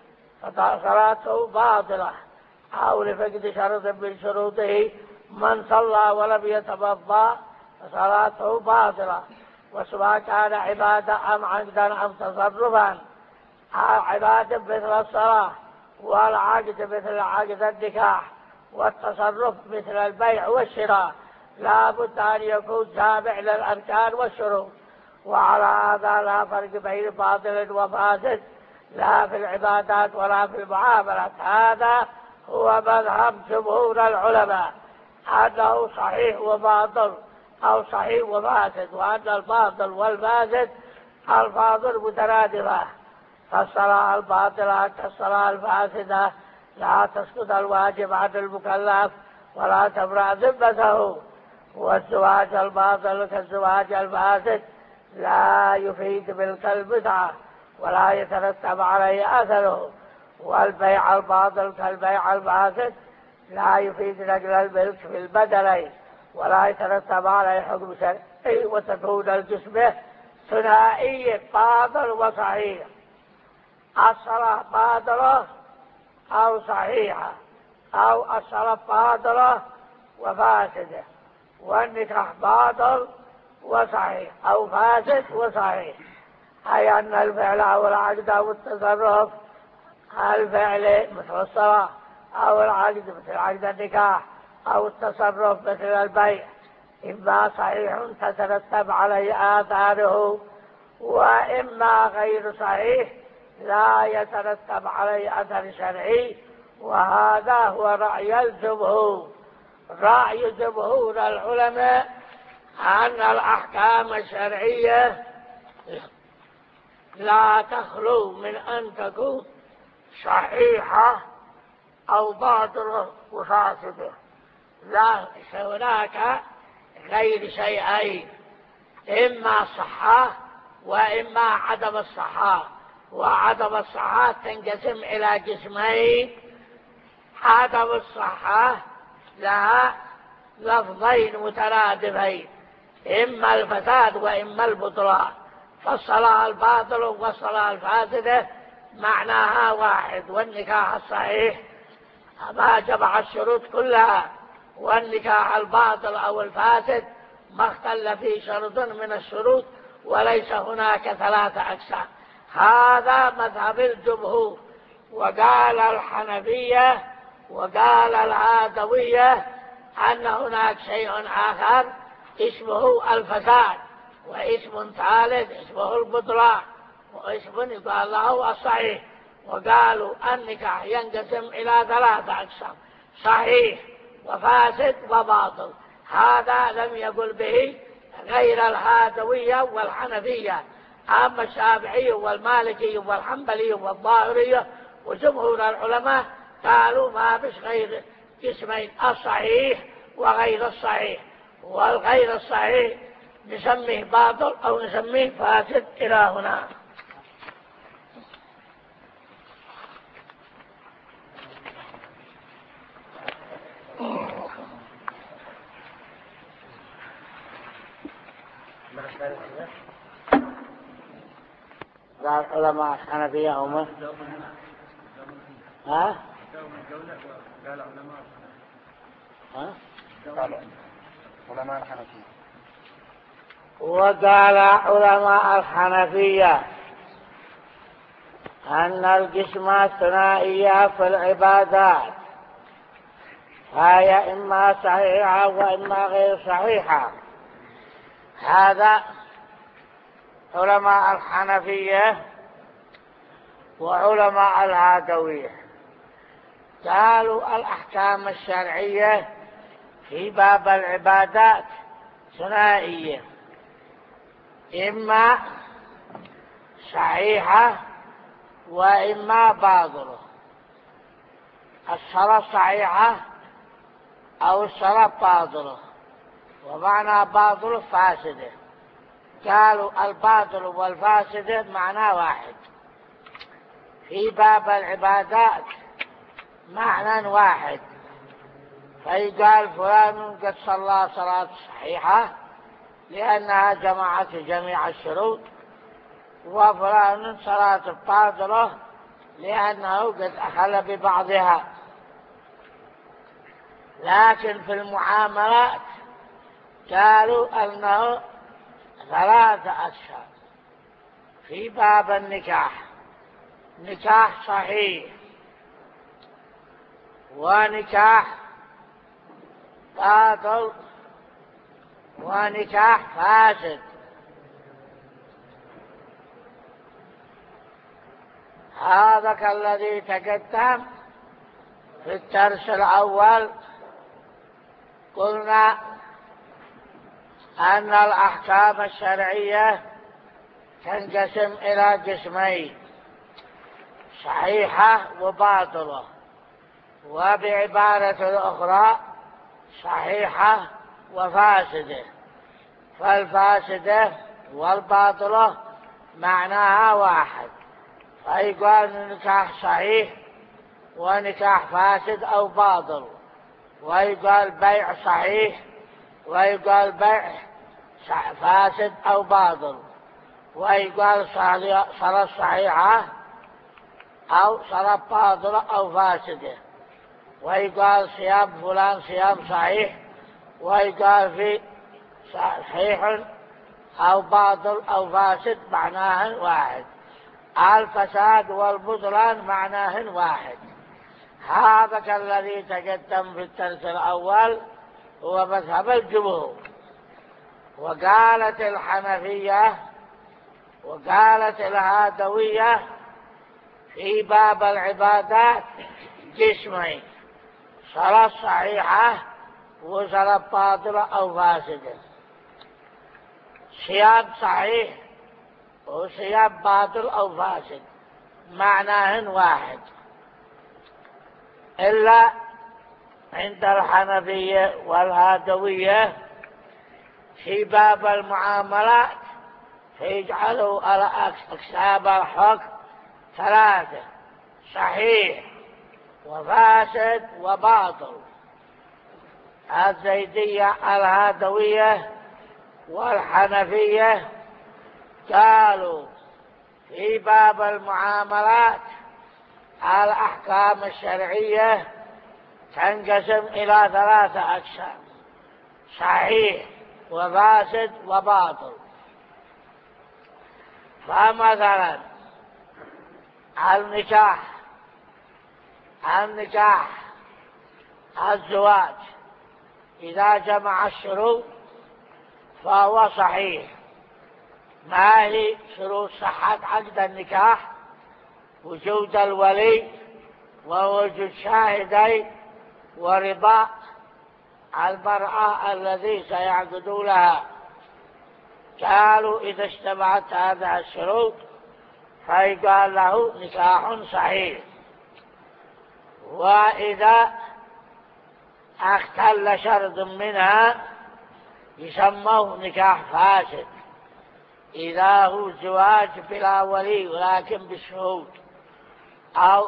فصلاته باطلة، أو لفقد شرط من شروطه من صلى ولم يتوضأ فصلاته باطلة. وسواء كان عبادة أم عقدا أم تصرفا، عبادة مثل الصلاة، والعقد مثل عقد النكاح، والتصرف مثل البيع والشراء، لا بد أن يكون تابع للأركان والشروط. وعلى هذا لا فرق بين باطل وفاسد لا في العبادات ولا في المعاملات. هذا هو مذهب جمهور العلماء، أنه صحيح وباطل أو صحيح وفاسد، وأن الباطل والفاسد الفاظ مترادفة. فالصلاة الباطلة كالصلاة الفاسدة لا تسقط الواجب عن المكلف ولا تبرأ ذمته. والزواج الباطل كالزواج الفاسد لا يفيد ملك البدعة ولا يترتب عليه أثره. والبيع الباطل كالبيع الفاسد لا يفيد نقل الملك في البدلين ولا يترتب عليه حكم شرعي، وتكون الجسم ثنائي باطل وصحيح. الصلاة باطلة أو صحيحة، أو الصلاة باطلة وفاسدة، والنكاح باطل وصحيح أو فاسد وصحيح، أي أن الفعل أو العقد أو التصرف، الفعل مثل الصلاة أو العقد مثل عقد النكاح أو التصرف مثل البيع إما صحيح تترتب عليه آثاره، وإما غير صحيح لا يترتب عليه أثر شرعي. وهذا هو رأي الجمهور. رأي جمهور العلماء أن الأحكام الشرعية لا تخلو من أن تكون صحيحة أو باطلة وفاسدة، لا هناك غير شيئين، إما صحة وإما عدم الصحة. وعدم الصحة تنقسم إلى قسمين: عدم الصحة لها لفظين مترادفين، إما الفساد وإما البطلان. فالصلاة الباطل والصلاة الفاسدة معناها واحد، والنكاح الصحيح ما جمع الشروط كلها، والنكاح الباطل أو الفاسد ما اختل فيه شرط من الشروط، وليس هناك ثلاثة أقسام. هذا مذهب الجمهور. وقال الحنفية وقال العادوية أن هناك شيء آخر اسمه الفساد، واسم ثالث اسمه البطلان، واسم يقال له الصحيح. وقالوا النكاح ينقسم إلى ثلاثة أقسام: صحيح وفاسد وباطل. هذا لم يقل به غير العادوية والحنفية. أما الشافعي والمالكي والحنبلي والظاهري وجمهور العلماء قالوا ما فيش غير قسمين: الصحيح وغير الصحيح، والغير الصحيح نسميه باطل أو نسميه فاسد. إلى هنا. قال علماء الحنفية هم ها؟ ها؟ علماء الحنفية. وقال علماء الحنفية أن القسم الثنائية في العبادات هي إما صحيحة وإما غير صحيحة. هذا علماء الحنفية وعلماء الهادوية قالوا الأحكام الشرعية في باب العبادات ثنائية، إما صحيحة وإما باطلة. الصلاة صحيحة أو الصلاة باطلة، ومعنى باطل فاسدة. قالوا الباطل والفاسدة معنى واحد في باب العبادات، معنى واحد. فيقال فلان قد صلى صلاة صحيحة لأنها جمعت جميع الشروط، وفلان صلاة باطلة لأنه قد أخل ببعضها. لكن في المعاملات قالوا أنه ثلاثة أقسام. في باب النكاح نكاح صحيح ونكاح باطل ونكاح فاسد. هذا كالذي تقدم في الدرس الأول. قلنا أن الأحكام الشرعية تنقسم إلى قسمين: صحيحة وباطلة، وبعبارة أخرى صحيحة وفاسدة. فالفاسدة والباطلة معناها واحد، فيقال نكاح صحيح ونكاح فاسد أو باطل، ويقال بيع صحيح ويقال بيع فاسد أو باطل، ويقال صلاة صحيحة أو صلاة باطلة أو فاسدة، ويقال صيام فلان صيام صحيح، ويقال في صحيح أو باطل أو فاسد معناه واحد. الفساد والبطلان معناه واحد. هذا كالذي تقدم في الدرس الأول هو مذهب الجمهور. وقالت الحنفية وقالت الهادوية في باب العبادات قسمين: صلاة صحيحة وصلاة باطلة أو فاسدة. صيام صحيح وصيام باطل أو فاسد معناه واحد، إلا عند الحنفية والهادوية في باب المعاملات فيجعلوا على أقسام الحكم ثلاثة: صحيح وفاسد وباطل. الزيدية الهادوية والحنفية قالوا في باب المعاملات الأحكام الشرعية تنقسم إلى ثلاثة أقسام: صحيح وفاسد وباطل. فمثلا النكاح النكاح الزواج إذا جمع الشروط فهو صحيح. ما هي شروط صحة عقد النكاح؟ وجود الولي ووجود شاهدين ورضا المرأة الذي سيعقد لها. قالوا إذا اجتمعت هذه الشروط فيقال له نكاح صحيح. وإذا اختل شرط منها يسموه نكاح فاسد. إذا هو زواج بلا ولي ولكن بالشهود، أو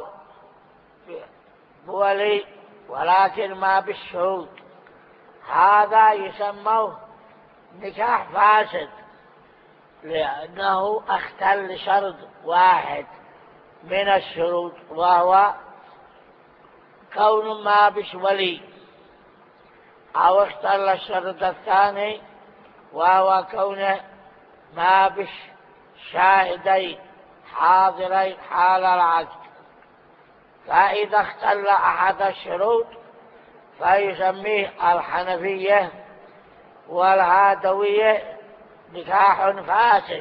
بولي ولكن ما بالشهود، هذا يسموه نكاح فاسد. لأنه اختل شرط واحد من الشروط، وهو كون ما بش ولي، أو اختل الشرط الثاني وهو كون ما بش شاهدين حاضرين حال العقد. فإذا اختل أحد الشروط فيسميه الحنفية والهادوية نكاح فاسد،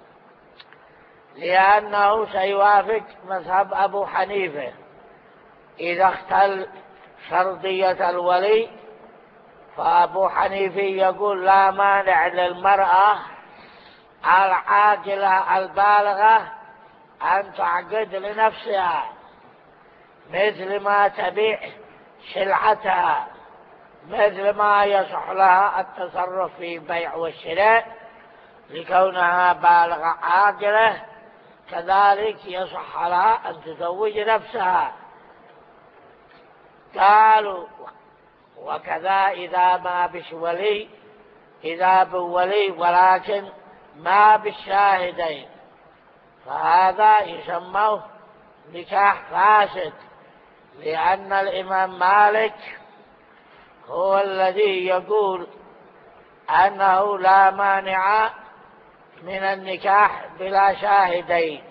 لأنه سيوافق مذهب أبو حنيفة إذا اختل شرطية الولي. فأبو حنيفة يقول لا مانع للمرأة العاقلة البالغة أن تعقد لنفسها مثل ما تبيع سلعتها، مثل ما يصح لها التصرف في بيع والشراء لكونها بالغة عاقلة، كذلك يصح لها أن تزوج نفسها. قالوا وكذا إذا ما بش ولي، إذا بولي ولكن ما بالشاهدين، فهذا يسموه نكاح فاسد، لأن الإمام مالك هو الذي يقول أنه لا مانع من النكاح بلا شاهدين.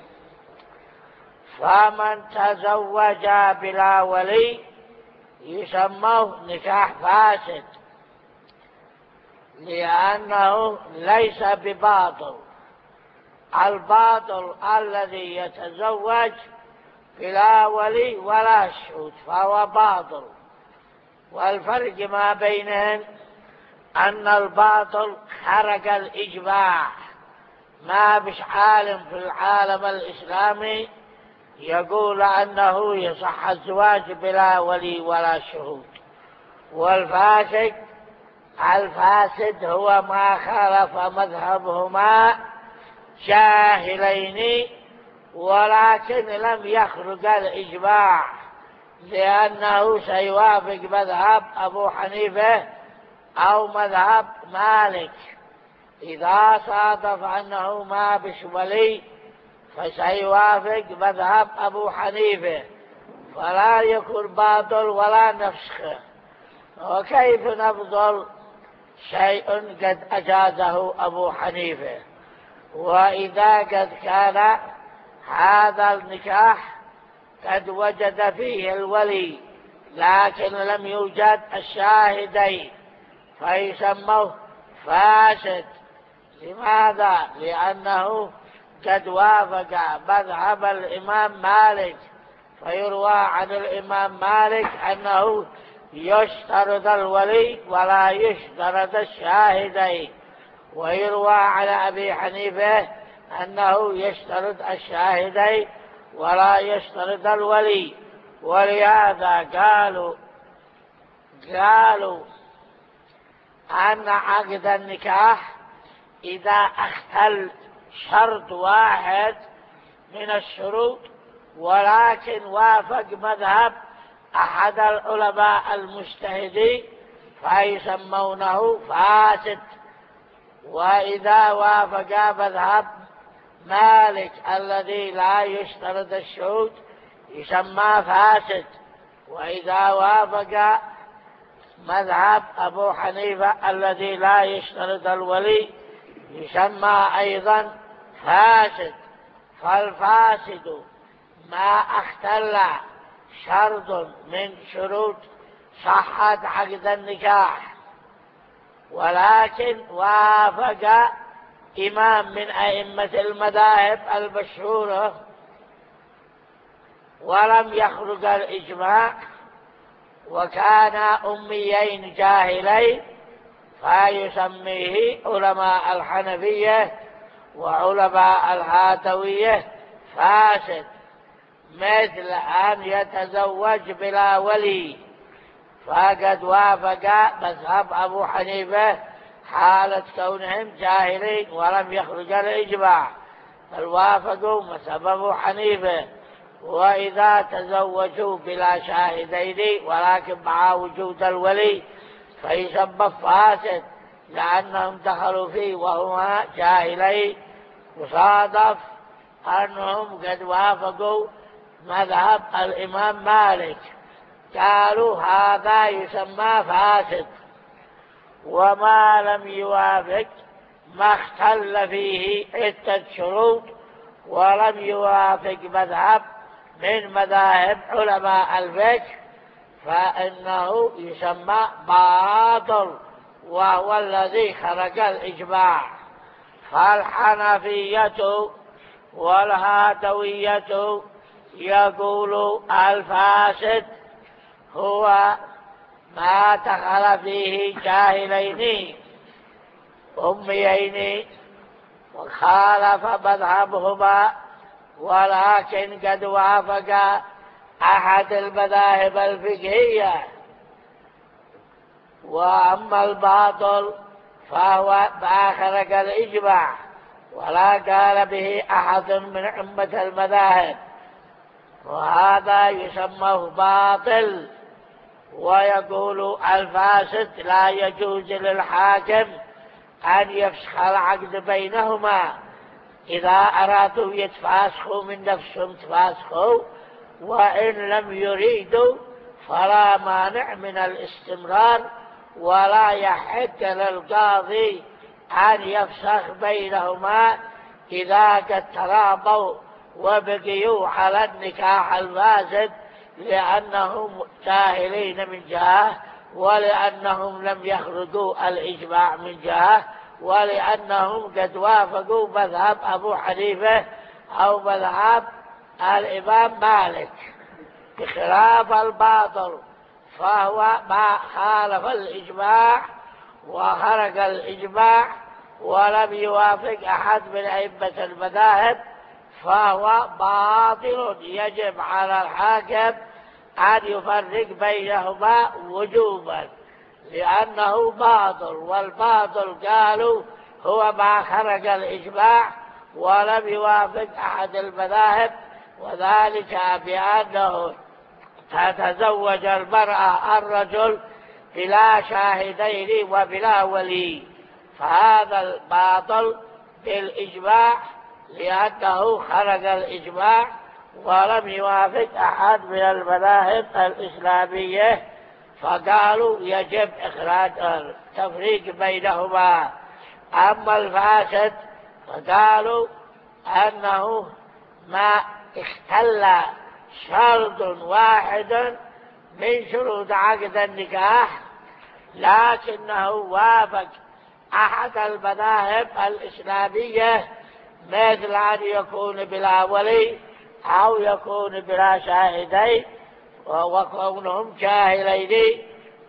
فمن تزوج بلا ولي يسموه نكاح فاسد، لأنه ليس بباطل. الباطل الذي يتزوج بلا ولي ولا شهود فهو باطل، والفرق ما بينهم أن الباطل خرج الإجماع. ما بش عالم في العالم الإسلامي يقول أنه يصح الزواج بلا ولي ولا شهود. والفاسد الفاسد هو ما خالف مذهبهما جاهلين ولكن لم يخرج الإجماع، لأنه سيوافق مذهب أبو حنيفة أو مذهب مالك. إذا صادف أنه ما بش ولي فسيوافق مذهب أبو حنيفة، فلا يكون باطل ولا نفسخ. وكيف نفضل شيء قد أجازه أبو حنيفة؟ وإذا قد كان هذا النكاح قد وجد فيه الولي لكن لم يوجد الشاهدين فيسموه فاسد. لماذا؟ لأنه قد وافق مذهب الإمام مالك. فيروى عن الإمام مالك أنه يشترط الولي ولا يشترط الشاهدين، ويروى عن أبي حنيفة أنه يشترط الشاهدين ولا يشترط الولي. ولهذا قالوا قالوا أن عقد النكاح إذا اختل شرط واحد من الشروط ولكن وافق مذهب أحد العلماء المجتهدين فيسمونه فاسد. وإذا وافق مذهب مالك الذي لا يشترط الشهود يسمى فاسد. وإذا وافق مذهب أبو حنيفة الذي لا يشترط الولي يسمى أيضا فاسد. فالفاسد ما اختل شرط من شروط صحة عقد النكاح ولكن وافق إمام من أئمة المذاهب المشهورة ولم يخرج الإجماع، وكان أميين جاهلين، فيسميه علماء الحنفية وعلماء الهاتوية فاسد، مثل أن يتزوج بلا ولي، فقد وافق مذهب أبو حنيفة حالة كونهم جاهلين ولم يخرج الإجماع، بل وافقوا مذهب أبو حنيفة. وإذا تزوجوا بلا شاهدين ولكن مع وجود الولي فيسمى فاسد، لأنهم دخلوا فيه وهما جاهلين وصادف أنهم قد وافقوا مذهب الإمام مالك، قالوا هذا يسمى فاسد، وما لم يوافق ما اختل فيه عدة شروط ولم يوافق مذهب من مذاهب علماء الفقه فإنه يسمى باطل، وهو الذي خرج الإجماع. فالحنفية والهادوية يقول الفاسد هو ما دخل فيه جاهلين أميين وخالف مذهبهما، ولكن قد وافق أحد المذاهب الفقهية. وأما الباطل فهو ما خرج الإجماع ولا قال به أحد من أئمة المذاهب، وهذا يسمى باطل. ويقول الفاسد لا يجوز للحاكم أن يفسخ العقد بينهما، إذا أرادوا يتفاسخوا من نفسهم تفاسخوا، وإن لم يريدوا فلا مانع من الاستمرار، ولا يحق للقاضي أن يفسخ بينهما إذا قد تراضوا وبقيوا على النكاح الفاسد، لأنهم جاهلين من جهة، ولأنهم لم يخرجوا الإجماع من جهة، ولأنهم قد وافقوا مذهب أبو حنيفة أو مذهب الإمام مالك. بخلاف الباطل فهو ما خالف الإجماع وخرج الإجماع ولم يوافق أحد من أئمة المذاهب، فهو باطل. يجب على الحاكم أن يفرق بينهما وجوبا، لأنه باطل، والباطل قالوا هو ما خرج الإجماع ولم يوافق أحد المذاهب، وذلك بأنه تتزوج المرأة الرجل بلا شاهدين وبلا ولي، فهذا الباطل بالإجماع لأنه خرج الإجماع ولم يوافق أحد من المذاهب الإسلامية، فقالوا يجب إخراج التفريق بينهما. أما الفاسد فقالوا أنه ما اختل شرط واحد من شروط عقد النكاح، لكنه وافق أحد المذاهب الإسلامية، مثل أن يكون بلا ولي أو يكون بلا شاهدين، وكونهم جاهلين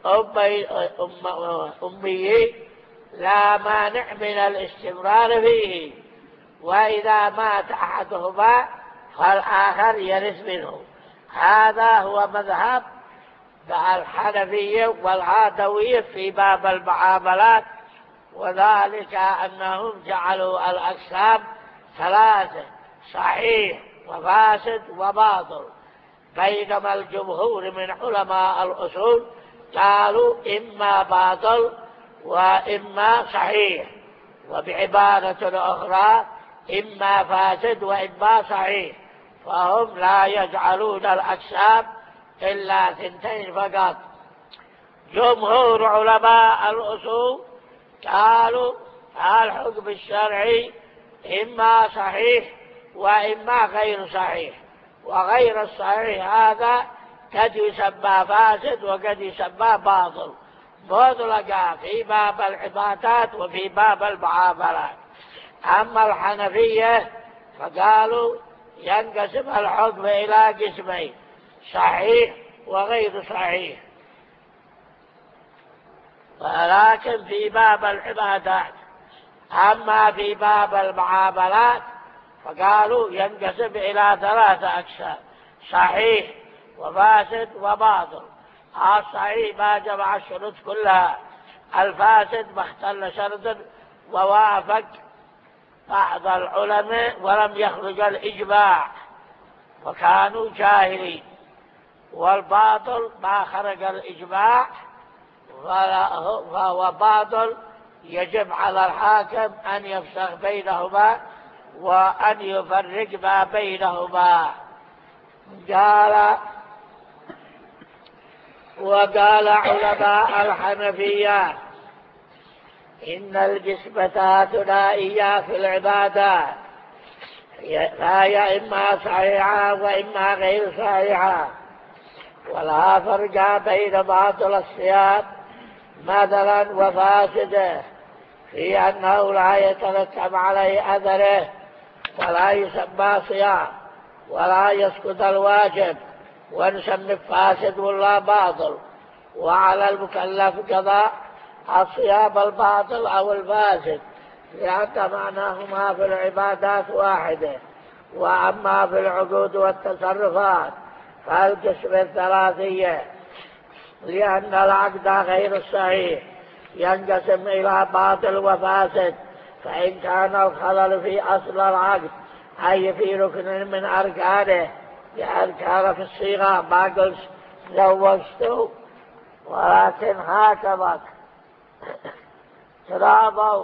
أميين لا مانع من الاستمرار فيه، وإذا مات أحدهما فالآخر يرث منه. هذا هو مذهب الحنفية والهادوية في باب المعاملات، وذلك أنهم جعلوا الأقسام ثلاثة: صحيح وفاسد وباطل، بينما الجمهور من علماء الأصول قالوا إما باطل وإما صحيح، وبعبارة أخرى إما فاسد وإما صحيح، فهم لا يجعلون الأقسام إلا ثنتين فقط. جمهور علماء الأصول قالوا الحكم الشرعي إما صحيح وإما غير صحيح، وغير الصحيح هذا قد يسمى فاسد وقد يسمى باطل، مطلقا في باب العبادات وفي باب المعاملات. أما الحنفية فقالوا ينقسم الحكم إلى قسمين: صحيح وغير صحيح، ولكن في باب العبادات. أما في باب المعاملات فقالوا ينقسم إلى ثلاثة أقسام: صحيح وفاسد وباطل. الصحيح ما جمع الشروط كلها، الفاسد ما اختل شرط ووافق بعض العلماء ولم يخرج الإجماع وكانوا جاهلين، والباطل ما خرج الإجماع فهو باطل، يجب على الحاكم أن يفسخ بينهما وأن يفرق ما بينهما. قال وقال علماء الحنفية إن القسمة ثنائية في العبادات، فهي إما صحيحة وإما غير صحيحة، ولا فرق بين باطل الصيام مثلا وفاسده، في أنه لا يترتب عليه أثره ولا يسمى صيام ولا يسقط الواجب ونسمي فاسد ولا باطل، وعلى المكلف قضاء الصيام الباطل أو الفاسد، لأن معناهما في العبادات واحدة. وأما في العقود والتصرفات فالقسم الثلاثية، لأن العقد غير الصحيح ينقسم إلى باطل وفاسد، فإن كان الخلل في أصل العقد أي في ركن من أركانه، لأن كان في الصيغة ما قلت زوجته، ولكن هكذا تراضوا،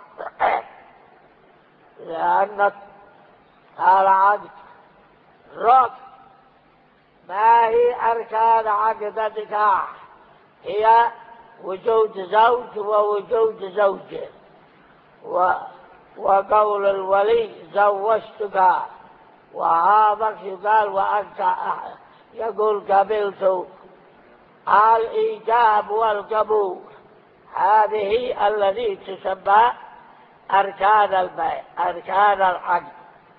لأن العقد ركن. ما هي أركان عقد النكاح؟ هي وجود زوج ووجود زوجة، و... وقول الولي زوجتك، وهذا يقال وأنت يقول قبلت. الإيجاب والقبول هذه الذي تسمى أركان البيع، أركان العقد.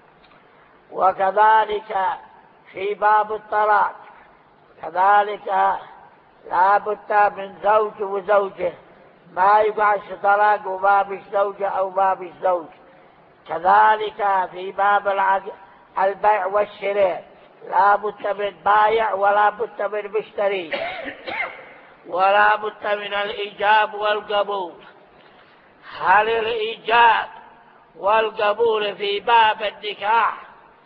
وكذلك في باب الطلاق كذلك لا بد من زوج وزوجه، ما يقعش طلاق وما بش زوجة أو ما بش زوج. كذلك في باب البيع والشراء لا بد من بايع ولا بد من مشتري، ولا بد من الإيجاب والقبول. هل الإيجاب والقبول في باب النكاح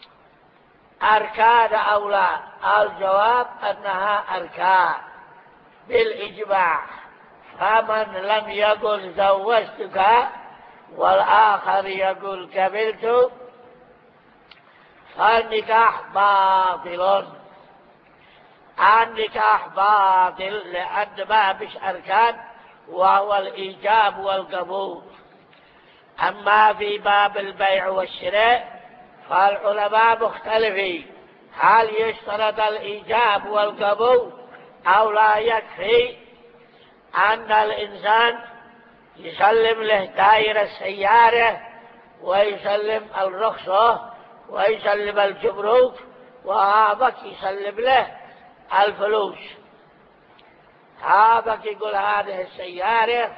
أركان أو لا؟ الجواب أنها أركان بالإجماع. فمن لم يقل زوجتك والآخر يقول قبلت فالنكاح باطل. النكاح باطل لأن ما بش أركان وهو الإيجاب والقبول. أما في باب البيع والشراء فالعلماء مختلفين، هل يشترط الإيجاب والقبول أو لا يكفي أن الإنسان يسلم له دائرة السيارة ويسلم الرخصة ويسلم الجمرك وهذا يسلم له الفلوس؟ هذا يقول هذه السيارة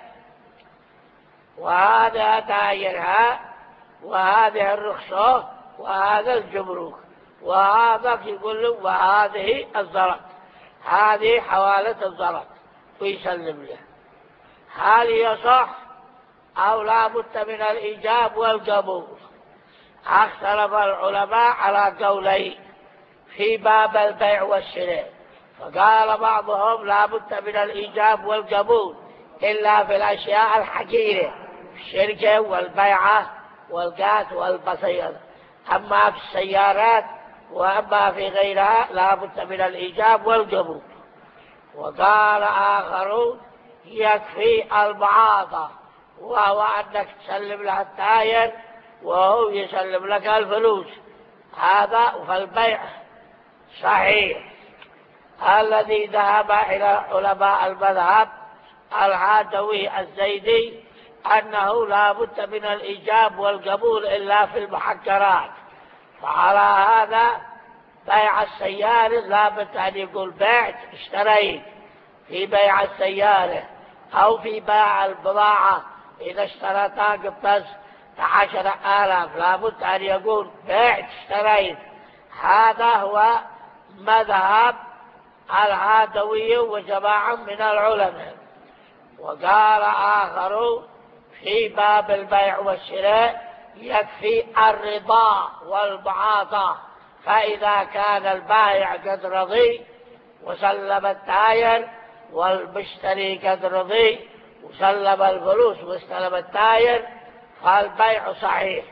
وهذا دائرها وهذه الرخصة وهذا الجمرك، وهذا يقول له وهذه الزرق، هذه حوالة الزرق ويسلم له. هل يصح أو لا بد من الإيجاب والقبول؟ اختلف العلماء على قولين في باب البيع والشراء، فقال بعضهم لا بد من الإيجاب والقبول إلا في الأشياء الحقيرة، الشركة والبيعة والقات والبصير. أما في السيارات وأما في غيرها لا بد من الإيجاب والقبول. وقال آخرون يكفي المعاطى، وهو أنك تسلم له التاير وهو يسلم لك الفلوس، هذا فالبيع صحيح. الذي ذهب إلى علماء المذهب العادوي الزيدي أنه لا بد من الإيجاب والقبول إلا في المحجرات، فعلى هذا بيع السيارة لا بد أن يقول بعت اشتريت في بيع السيارة، أو في بيع البضاعة إذا اشترطا قبض عشرة آلاف لا بد أن يقول بعت اشتريت. هذا هو مذهب العادوي وجماعة من العلماء. وقال آخرون في باب البيع والشراء يكفي الرضا والمعاطاة، فإذا كان البائع قد رضي وسلم التاير والمشتري قد رضي وسلم الفلوس واستلم التاير فالبيع صحيح.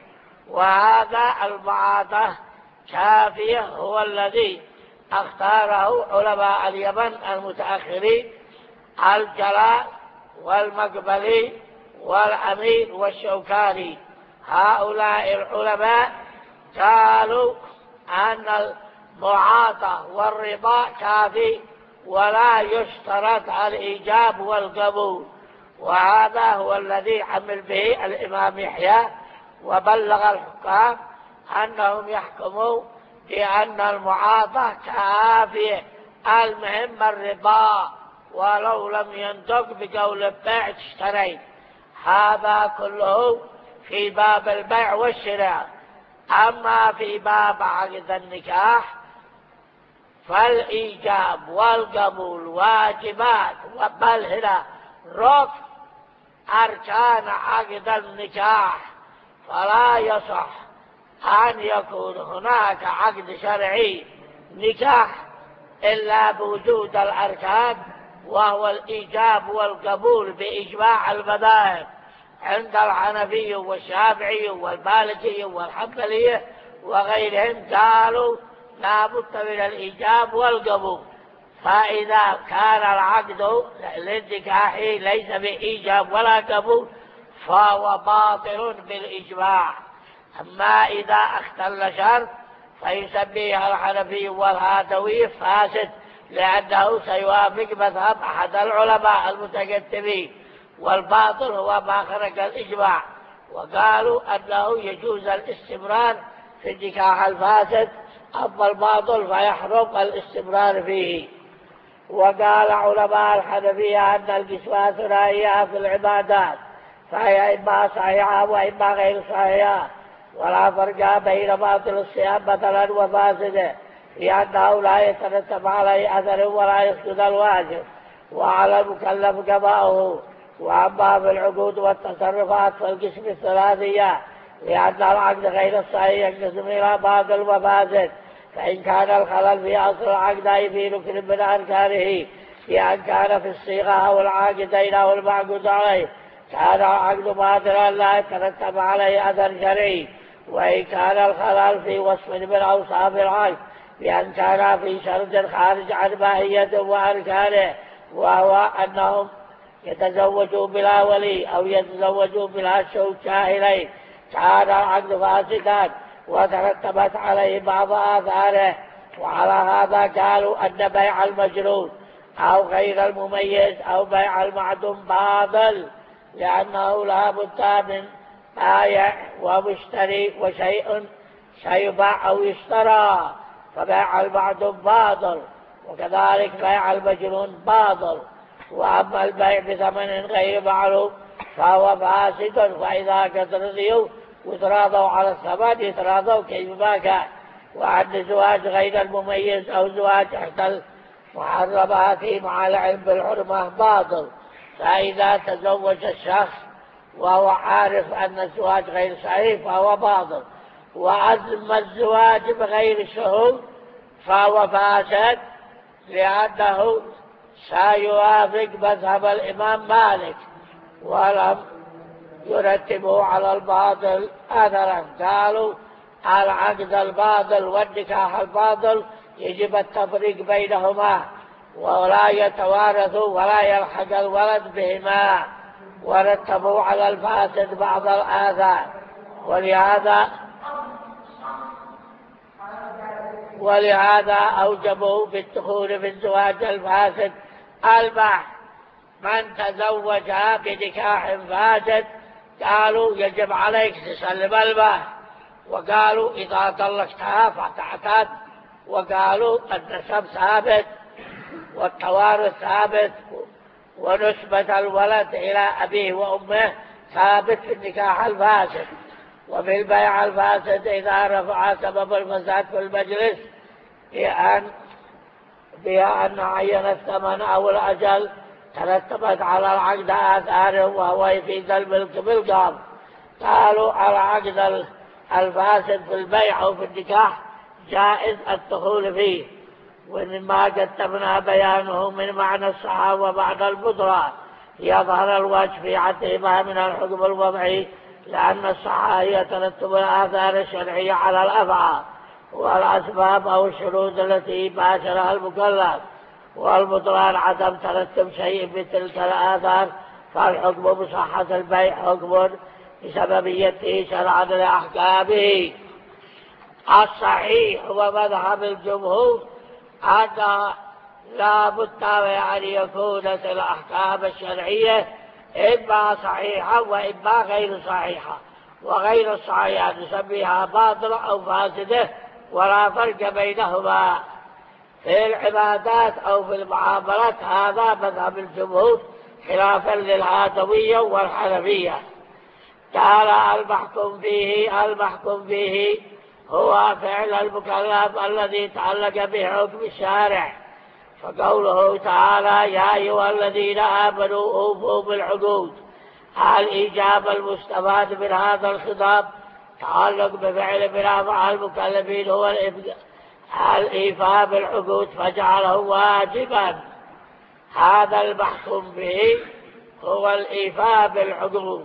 وهذا المعاطى كافية هو الذي اختاره علماء اليمن المتأخرين الجلاء والمقبلي والأمين والشوكاني. هؤلاء العلماء قالوا أن المعاطى والرضا كافي ولا يشترط الإيجاب والقبول، وهذا هو الذي عمل به الإمام يحيى وبلغ الحكام أنهم يحكموا بأن المعاطى كافية، المهم الرضا ولو لم ينطق بقول البيع اشتريت. هذا كله في باب البيع والشراء. أما في باب عقد النكاح فالإيجاب والقبول واجبات، بل هنا ركن أركان عقد النكاح، فلا يصح أن يكون هناك عقد شرعي نكاح إلا بوجود الأركان، وهو الإيجاب والقبول بإجماع المذاهب عند الحنفي والشافعي والمالكي والحنبلي وغيرهم، قالوا لا بد من الإيجاب والقبول. فإذا كان العقد للنكاح ليس بإيجاب ولا قبول فهو باطل بالإجماع. أما إذا اختل شرط فيسميه الحنفي والهادوي فاسد، لأنه سيوافق مذهب أحد العلماء المتقدمين، والباطل هو ما خرج الإجماع. وقالوا أنه يجوز الاستمرار في النكاح الفاسد، أما الباطل فيحرم الاستمرار فيه. وقال علماء الحنفية أن القسمة ثنائية في العبادات، فهي إما صحيحة وإما غير صحيحة، ولا فرق بين باطل الصيام مثلا وفاسده، لأنه لا يترتب عليه أثر ولا يسقط الواجب، وعلى المكلف قضاؤه. وأما في العقود والتصرفات فالقسم الثلاثية، لأن العقد غير الصحيح ينقسم إلى باطل وفاسد، فإن كان الخلل في أصل العقد أي في ركن من أركانه، بأن كان في الصيغة أو العاقدين أو المعقود عليه، كان العقد باطلا لا يترتب عليه أثر شرعي. وإن كان الخلل في وصف من أوصاف العقد، بأن كان في شرط خارج عن ماهيته وأركانه، وهو أنهم يتزوجوا بلا ولي أو يتزوجوا بلا شوكة إليه، كان العقد فاسدا وترتبت عليه بعض آثاره. وعلى هذا قالوا أن بيع المجنون أو غير المميز أو بيع المعدوم باطل، لأنه لا بد من بائع ومشتري وشيء سيباع أو يشترى، فبيع المعدوم باطل، وكذلك بيع المجنون باطل. وأما البيع بثمن غير معلوم فهو فاسد، فإذا قد رضيوا وتراضوا على الثمن يتراضوا كيفما كان. وعند زواج غير المميز أو زواج إحدى المحرمات مع العلم بالحرمة باطل، فإذا تزوج الشخص وهو عارف أن الزواج غير صحيح فهو باطل. وعزم الزواج بغير شهود فهو فاسد، لأنه سيوافق مذهب الإمام مالك، ولم يرتبوا على الباطل أثرا. قالوا العقد الباطل والنكاح الباطل يجب التفريق بينهما، ولا يتوارثوا ولا يلحق الولد بهما، ورتبوا على الفاسد بعض الآثار. ولهذا ولهذا أوجبوا بالدخول في الزواج الفاسد الباح. من تزوج بنكاح فاسد قالوا يجب عليك تسلم الباح، وقالوا إذا طلقتها فتعتد، وقالوا النسب ثابت والتوارث ثابت، ونسبة الولد إلى أبيه وأمه ثابت في النكاح الفاسد. وفي البيع الفاسد إذا رفع سبب الفساد في المجلس بأن بأن عين الثمن أو الأجل ترتبت على العقد آثاره، وهو يفيد الملك بالقبض. قالوا العقد الفاسد في البيع أو في النكاح جائز الدخول فيه، ومما قدمنا بيانه من معنى الصحة ومعنى البطلان يظهر الوجه في عدهما من الحكم الوضعي لأن الصحة هي ترتب الآثار الشرعية على الأفعال والأسباب أو الشروط التي باشرها المكلف، والبطلان عدم ترتب شيء بتلك الآثار، فالحكم بصحة البيع حكم بسببيته شرعا لأحكامه. الصحيح ومذهب الجمهور أن لا بد أن يكون الأحكام الشرعية إما صحيحة وإما غير صحيحة، وغير الصحيحة نسميها باطلة أو فاسدة، ولا فرق بينهما في العبادات أو في المعاملات. هذا مذهب الجمهور خلافا للهادوية والحنفية. قال المحكم فيه المحكم فيه هو فعل المكلف الذي تعلق بحكم الشارع، فقوله تعالى يا أيها الذين آمنوا أوفوا بالعقود، الإجابة المستفاد من هذا الخطاب تعلق بفعل من أفعال المكلفين هو الإيفاء بالعقود فجعله واجبا. هذا المحكوم به هو الإيفاء بالعقود.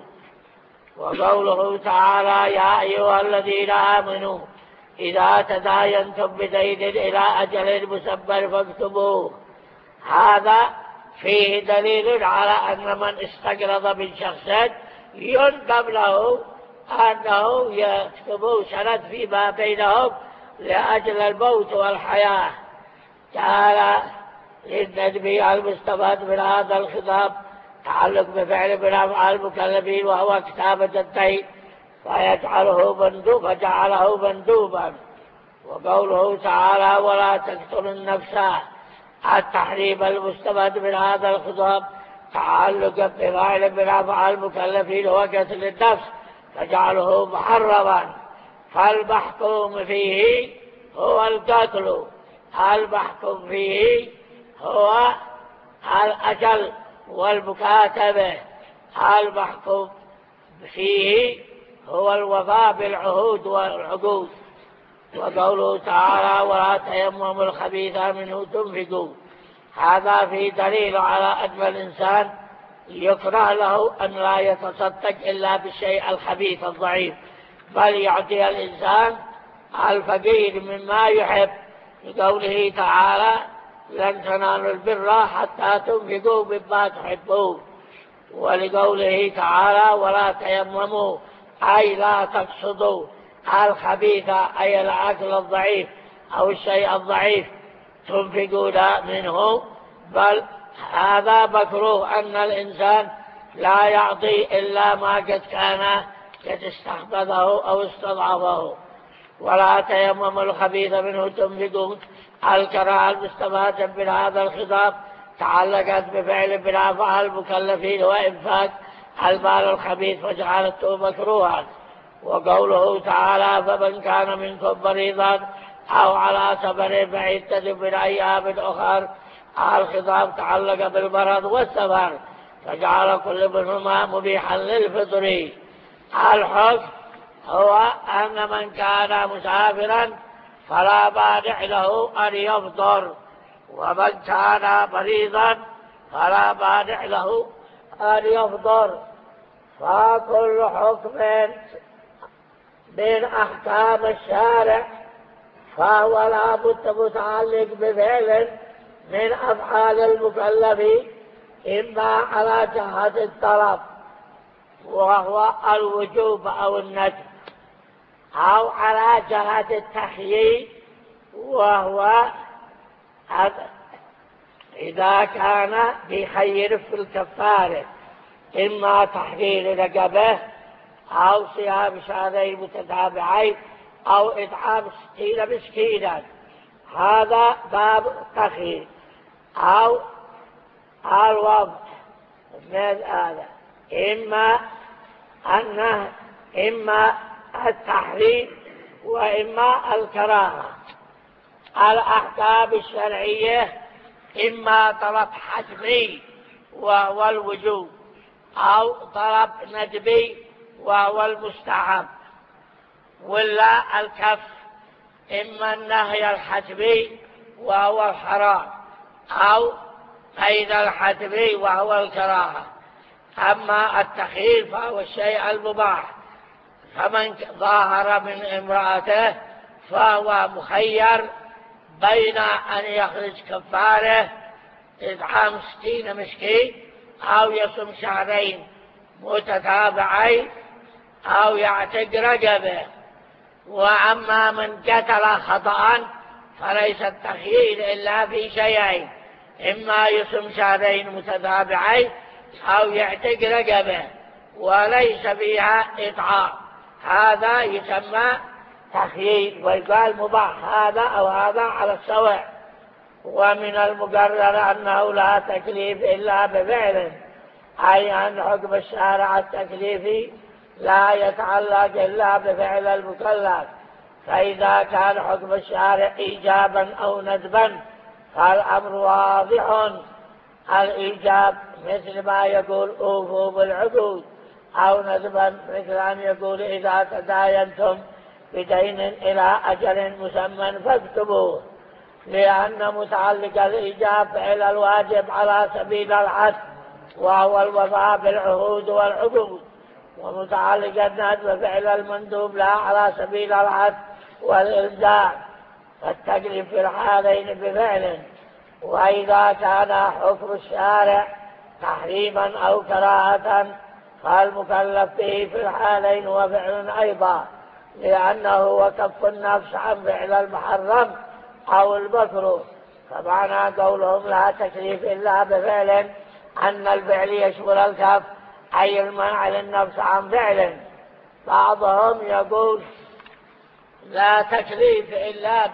وقوله تعالى يا أيها الذين آمنوا إذا تداينتم بدين إلى أجل مسمى فاكتبوه، هذا فيه دليل على أن من استقرض من شخص يندب له أنه يكتبوا سند فيما بينهم لأجل الموت والحياة. تعالى للندب المستفاد من هذا الخطاب تعلق بفعل من أفعال المكلفين وهو كتابة الدين، فيجعله مندوب فجعله مندوبا. وقوله تعالى ولا تقتلوا النفس، التحريم المستفاد من هذا الخطاب تعلق بفعل من أفعال المكلفين هو قتل النفس فجعله محرما، فالمحكوم فيه هو القتل، المحكوم فيه هو الأجل والمكاتبة، المحكوم فيه هو الوفاء بالعهود والعقود. وقوله تعالى ولا تيمموا الخبيث منه تنفقوا، هذا فيه دليل على أن الإنسان يكره له أن لا يتصدق إلا بالشيء الخبيث الضعيف، بل يعطي الإنسان الفقير مما يحب، لقوله تعالى لن تنالوا البر حتى تنفقوا مما تحبون، ولقوله تعالى ولا تيمموا أي لا تقصدوا الخبيث أي الأكل الضعيف أو الشيء الضعيف تنفقون منه، بل هذا مكروه أن الإنسان لا يعطي إلا ما قد كان قد استحبذه أو استضعفه. ولا تيمموا الخبيث منه تنفقون، الكراهة المستفادة من هذا الخطاب تعلقت بفعل من أفعال المكلفين وإنفاق المال الخبيث فجعلته مكروها. وقوله تعالى فمن كان منكم مريضا أو على سفر فعدة من أيام أخر، الخطاب تعلق بالمرض والسفر فجعل كل منهما مبيحا للفطر. الحكم هو أن من كان مسافرا فلا مانع له أن يفطر، ومن كان مريضا فلا مانع له أن يفطر. فكل حكم من أحكام الشارع فهو لا بد متعلق بفعل من أفعال المكلفين، إما على جهة الطلب وهو الوجوب أو الندب، أو على جهة التخيير وهو إذا كان بخير في الكفارة إما تحرير رقبة أو صيام شهرين متتابعين أو إطعام ستين مسكينا، هذا باب التخيير. أو الوضع من هذا إما أنه إما التحريم وإما الكراهة. الأحكام الشرعية إما طلب حتمي وهو الوجوب، أو طلب ندبي وهو المستحب، ولا الكف إما النهي الحتمي وهو الحرام، أو بين الحتمي وهو الكراهة. أما التخيير فهو الشيء المباح فمن ظاهر من امرأته فهو مخير بين أن يخرج كفارة إطعام ستين مسكين أو يصوم شهرين متتابعين أو يعتق رقبه. وأما من قتل خطأ فليس التخيير إلا في شيئين: إما يصوم شهرين متتابعين أو يعتق رقبه، وليس فيها إطعام. هذا يسمى تخيير ويقال مباح هذا أو هذا على السواء. ومن المقرر أنه لا تكليف إلا بفعل، أي أن حكم الشارع التكليفي لا يتعلق إلا بفعل المكلف. فإذا كان حكم الشارع إيجابا أو ندبا فالأمر واضح. الإيجاب مثل ما يقول أوفوا بالعقود، أو ندبا مثل أن يقول إذا تداينتم بدين إلى أجل مسمى فاكتبوه، لأن متعلق الإيجاب فعل الواجب على سبيل العدل وهو الوفاء بالعهود والعقود، ومتعلق الندب فعل المندوب لا على سبيل العدل والإلزام، فالتكليف في الحالين بفعل. وإذا كان حكم الشارع تحريما أو كراهة فالمكلف به في الحالين وفعل أيضا، لأنه وكف النفس عن فعل المحرم أو المكروه. فمعنى قولهم لا تكليف إلا بفعل أن الفعل يشمل الكف، أي المنع للنفس عن فعل. بعضهم يقول لا تكليف إلا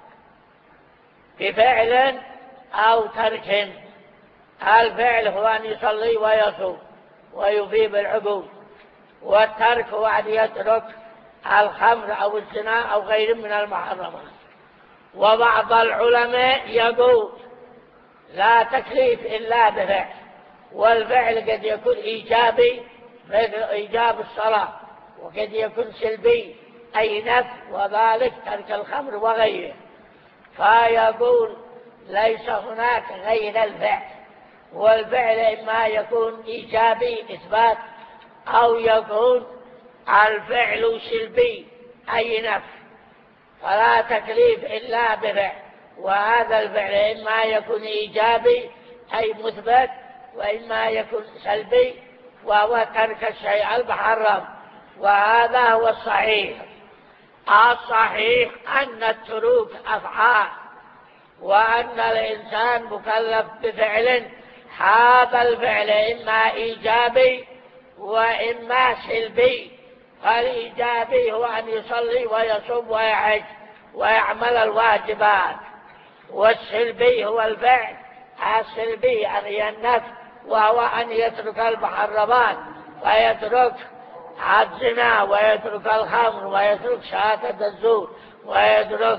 بفعل أو ترك. الفعل هو أن يصلي ويصوم ويفي بالعقود، والترك هو أن يترك الخمر أو الزنا أو غير من المحرمات. وبعض العلماء يقول لا تكليف إلا بفعل، والفعل قد يكون إيجابي مثل إيجاب الصلاة، وقد يكون سلبي أي نفي، وذلك ترك الخمر وغيره. فيقول ليس هناك غير الفعل، والفعل إما يكون إيجابي إثبات أو يكون الفعل سلبي أي نفي، فلا تكليف إلا بفعل. وهذا الفعل إما يكون إيجابي أي مثبت، وإما يكون سلبي وهو ترك الشيء المحرم. وهذا هو الصحيح. الصحيح أن التروك أفعال، وأن الإنسان مكلف بفعل، هذا الفعل إما إيجابي وإما سلبي. فالإيجابي هو أن يصلي ويصوم ويحج ويعمل الواجبات، والسلبي هو الفعل السلبي أن ينفي، وهو أن يترك المحرمات ويترك الزنا ويترك الخمر ويترك شهادة الزور ويترك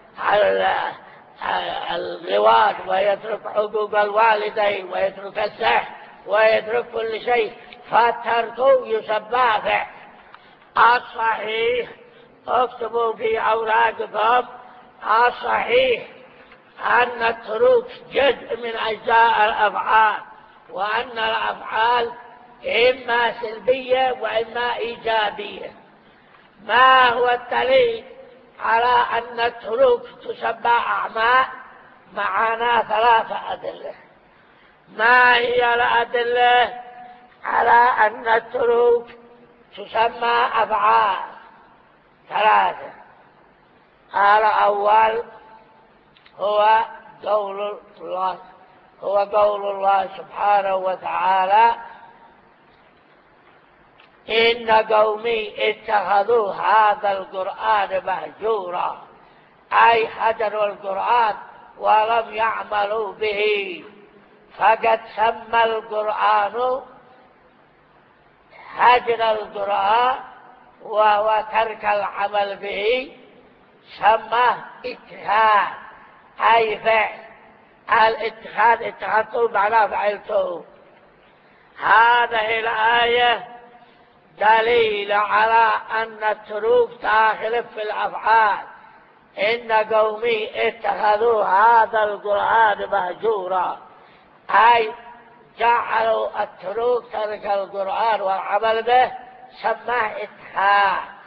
اللواط ويترك حقوق الوالدين ويترك السحر ويترك كل شيء، فالترك يسمى فعل. الصحيح اكتبوا في أوراقكم الصحيح أن التروك جزء من أجزاء الأفعال، وأن الأفعال إما سلبية وإما إيجابية. ما هو الدليل على أن التروك تسمى أعمال؟ معنا ثلاثة أدلة. ما هي الأدلة على أن التروك تسمى أفعال؟ ثلاثة. الأول هو قول الله هو قول الله سبحانه وتعالى: إن قومي اتخذوا هذا القرآن مهجورا، أي هجروا القرآن ولم يعملوا به. فقد سمى القرآن هجر القرآن وهو ترك العمل به، سماه اتخاذ أي فعل. الاتخاذ اتخذته معناه فعلته. هذه الآية دليل على أن التروك داخل في الأفعال. إن قومي اتخذوا هذا القرآن مهجورا، أي جعلوا التروك ترك القرآن والعمل به، سماه اتخاذ.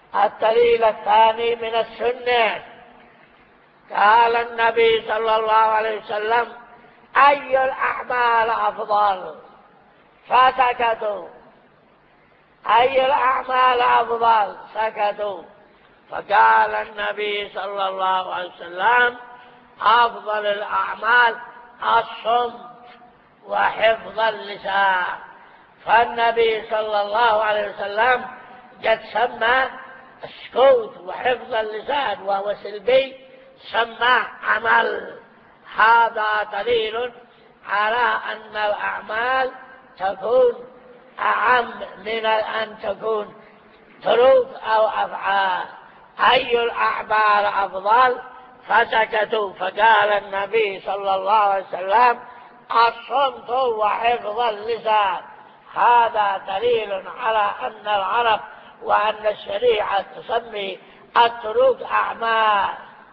الدليل الثاني من السنة، قال النبي صلى الله عليه وسلم: أي الأعمال أفضل؟ فسكتوا. أي الأعمال أفضل؟ سكتوا. فقال النبي صلى الله عليه وسلم: أفضل الأعمال الصمت وحفظ اللسان. فالنبي صلى الله عليه وسلم قد سمى السكوت وحفظ اللسان وهو سلبي سماه عمل. هذا دليل على أن الأعمال تكون أعم من أن تكون تروك أو أفعال. أي الأعمال أفضل؟ فسكتوا. فقال النبي صلى الله عليه وسلم: الصمت وحفظ اللسان. هذا دليل على أن العرب وأن الشريعة تسمي التروك أعمال.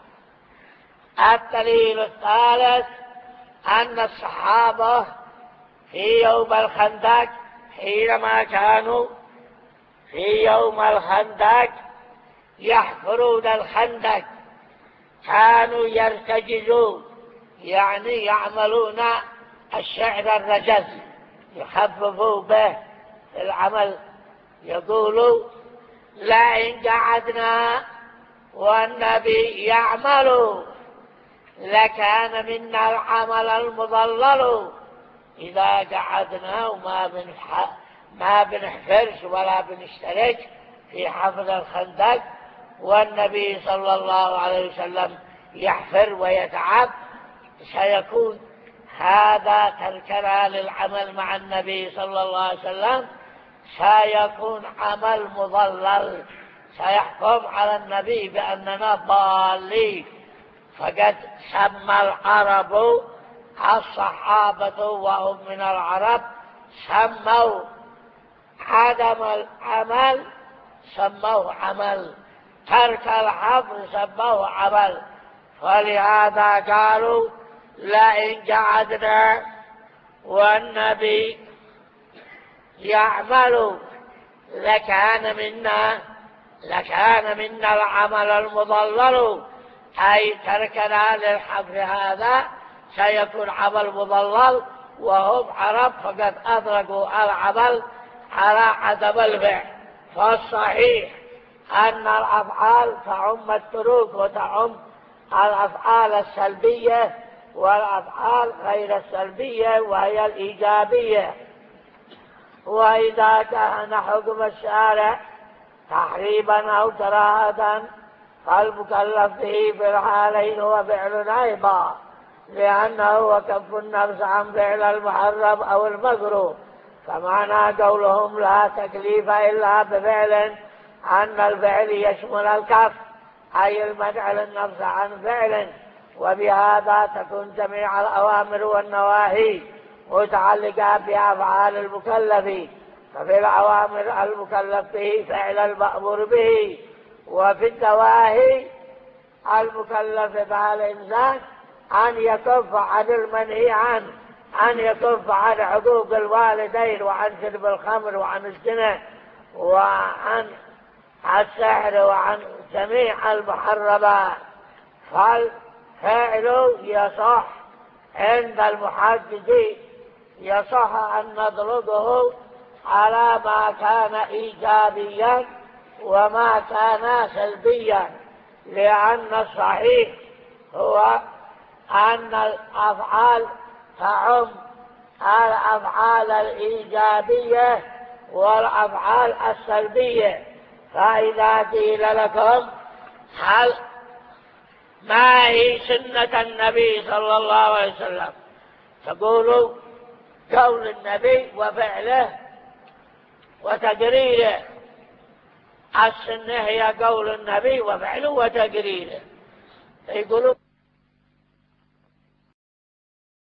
الدليل الثالث أن الصحابة في يوم الخندق حينما كانوا في يوم الخندق يحفرون الخندق كانوا يرتجزون، يعني يعملون الشعر الرجز يخففوا به العمل. يقولوا: لئن قعدنا والنبي يعمل لكان منا العمل المضلل. إذا قعدنا وما بنح... ما بنحفرش ولا بنشترك في حفر الخندق والنبي صلى الله عليه وسلم يحفر ويتعب، سيكون هذا تركنا للعمل مع النبي صلى الله عليه وسلم، سيكون عمل مضلل، سيحكم على النبي بأننا ضالين. فقد سمى العرب الصحابة وهم من العرب سموا عدم العمل سموه عمل، ترك الحفر سموه عمل. فلهذا قالوا: لئن قعدنا والنبي يعمل لكان منا لكان منا العمل المضلل، أي تركنا للحفر هذا سيكون عمل مضلل. وهم عرب فقد أدركوا العمل على عدم الفعل. فالصحيح أن الأفعال تعم التروك وتعم الأفعال السلبية والأفعال غير السلبية وهي الإيجابية. وإذا كان حكم الشارع تحريبا أو كراهة فالمكلف به في الحالين هو فعل أيضا، لأنه وكف النفس عن فعل المحرم أو المكروه. فمعنى قولهم لا تكليف إلا بفعل أن الفعل يشمل الكف، أي المنع للنفس عن فعل. وبهذا تكون جميع الأوامر والنواهي متعلقة بأفعال المكلف. ففي الأوامر المكلف به فعل المأمور به، وفي النواهي المكلف بها الإنسان أن يكف عن المنهي عنه، أن يكف عن حقوق الوالدين وعن شرب الخمر وعن الزنا وعن السحر وعن جميع المحرمات. فالفعل يصح عند المحدثين، يصح أن نضربه على ما كان إيجابيا وما كان سلبيا، لأن الصحيح هو أن الأفعال تعم الأفعال الإيجابية والأفعال السلبية. فإذا قيل لكم هل ما هي سنة النبي صلى الله عليه وسلم، تقولوا قول النبي وفعله وتقريره. السنة هي قول النبي وفعله وتقريره. يقولوا